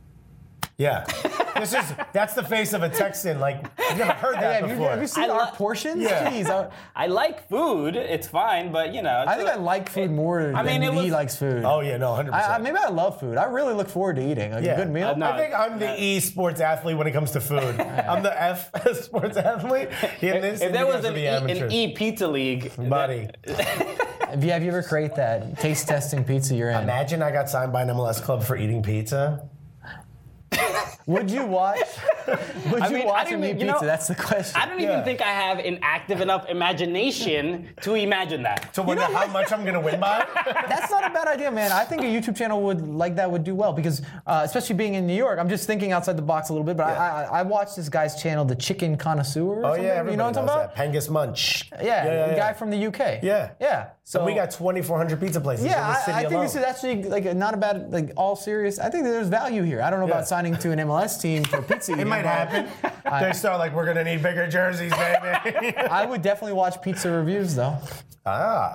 Yeah. This is that's the face of a Texan. Like you've never heard Hey, that have, you, before. have you seen I our lo- portions? Yeah. Jeez, I, I like food. It's fine, but you know. I think I like food more I mean, than it was- he likes food. Oh yeah, no, one hundred I, I, percent. maybe I love food. I really look forward to eating like Yeah. a good meal. Uh, no. I think I'm the E sports athlete when it comes to food. I'm the F sports athlete. In this, If and there you was guys are an the e, an amateurs. E pizza league, Buddy, Have you, have you ever create that taste testing pizza you're in? imagine I got signed by an M L S club for eating pizza. Would you watch? Would I you mean, I watch didn't him eat even- you pizza? know, That's the question. I don't Yeah. even think I have an active enough imagination to imagine that. To wonder how much I'm gonna win by. That's not a bad idea, man. I think a YouTube channel would like that would do well because, uh, especially being in New York, I'm just thinking outside the box a little bit. But Yeah. I, I I watched this guy's channel, the Chicken Connoisseur. Or Oh something. yeah, everybody you know what I'm knows talking about? that. Pengus Munch. Yeah, the guy from the U K. Yeah. yeah. So So we got twenty-four hundred pizza places Yeah, in the city I, I think alone. this is actually like a- not a bad, like all serious. I think that there's value here. I don't know Yeah. about signing to an M L S team for pizza eating. It might but happen. They start like, we're gonna need bigger jerseys, baby. I would definitely watch pizza reviews though. ah.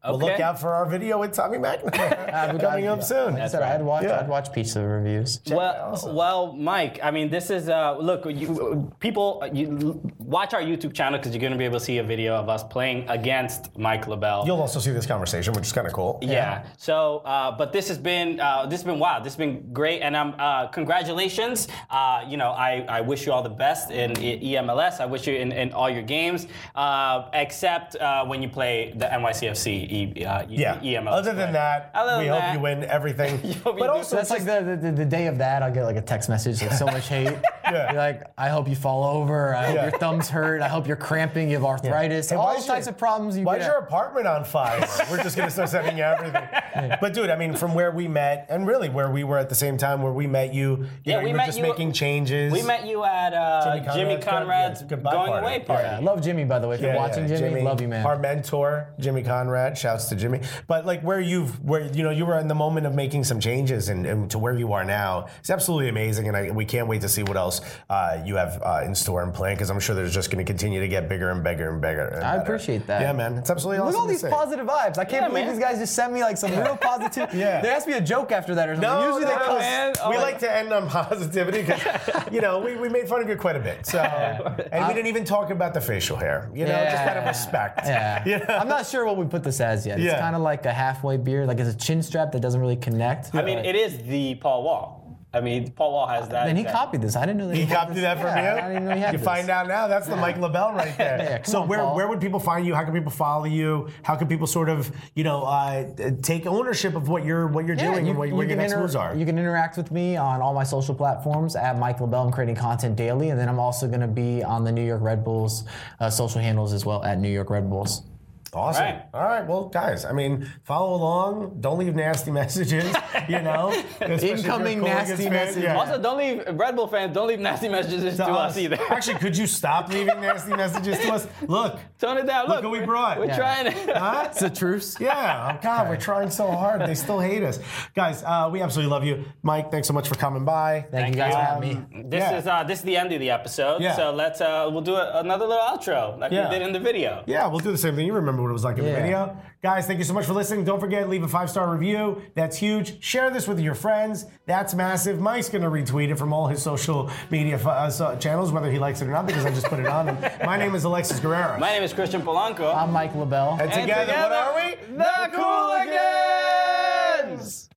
We'll Okay. look out for our video with Tommy McNamara we coming got- up soon. Like I said, I'd watch. Yeah. I'd watch pizza reviews. Well, well, Mike. I mean, this is uh, look. You, people, you watch our YouTube channel because you're going to be able to see a video of us playing against Mike LaBelle. You'll also see this conversation, which is kind of cool. Yeah. So, uh, but this has been uh, this has been wild. This has been great, and um, uh, congratulations. Uh, you know, I, I wish you all the best in E M L S. I wish you in, in all your games, uh, except uh, when you play the N Y C F C E, uh, Yeah. E M L S. Other than play. that, Other we than hope that- you win everything. hope you But do. also, So that's like the, the the day of that, I'll get like a text message, like so much hate. Yeah. Be like, I hope you fall over. I hope Yeah. your thumbs hurt. I hope you're cramping. You have arthritis. Hey, all why those is your- types of problems you Why get. is your apartment on fire? We're just gonna start sending you everything. But dude, I mean, from where we met, and really where we were at the same time, where we met you, you Yeah, know, we you were met just you- making changes. We met you at uh, Jimmy Jimmy Conrad's Conrad's good- yeah, goodbye going party. away party. Yeah, I love Jimmy, by the way. If Yeah, you're yeah, watching Jimmy, love you, man. Our mentor, Jimmy Conrad. Shouts to Jimmy. But like where you've, where you know, you were in the moment of making some changes, and, and to where you are now, it's absolutely amazing, and I, we can't wait to see what else uh, you have uh, in store and plan, because I'm sure there's just going to continue to get bigger and bigger and bigger. and I better. appreciate that. Yeah, man, it's absolutely Look awesome. at all to these see. positive vibes. I can't Yeah, believe man. these guys just sent me like some real positive. Yeah. There has to be a joke after that or something. No, Usually no, they come. man. Oh, we my- like to end on positivity because, you know, we, we made fun of you quite a bit. So, and we didn't even talk about the facial hair. You know, just out of respect. Yeah. You know? I'm not sure what we put this as yet. It's Yeah. kind of like a halfway beard. Like it's a chin strap that doesn't really connect. I mean, it is the Paul Wall. I mean, Paul Wall has that. And he that- copied this. I didn't know that. He had copied this. that from Yeah, you? I didn't even know he had You this. find out now. That's the Mike LaBelle right there. Yeah, come so on, where Paul. where would people find you? How can people follow you? How can people sort of, you know, uh, take ownership of what you're what you're Yeah, doing you, and what, you what your can next inter- moves are? You can interact with me on all my social platforms at Mike LaBelle. I'm creating content daily, and then I'm also going to be on the New York Red Bulls uh, social handles as well at New York Red Bulls. Awesome. Right. All right. Well, guys, I mean, follow along. Don't leave nasty messages, you know? Especially if you're a Incoming Hooligans nasty fan. messages. Yeah. Also, don't leave Red Bull fans. Don't leave nasty messages to, us either. Actually, could you stop leaving nasty messages to us? Look. Tone it down. Look Look, what we brought. We're Yeah. trying to. Huh? It's a truce. Yeah, oh God, we're trying so hard. They still hate us. Guys, uh, we absolutely love you. Mike, thanks so much for coming by. Thank, you guys for having me. This Yeah. is uh, this is the end of the episode. Yeah. So let's uh, we'll do a, another little outro like Yeah. we did in the video. Yeah, we'll do the same thing. You remember what it was like in the Yeah. video. Guys, thank you so much for listening. Don't forget, leave a five-star review. That's huge. Share this with your friends. That's massive. Mike's going to retweet it from all his social media uh, so- channels, whether he likes it or not, because I just put it on him. My name is Alexis Guerrero. My name is Christian Polanco. I'm Mike LaBelle. and together, what are we? The Cooligans!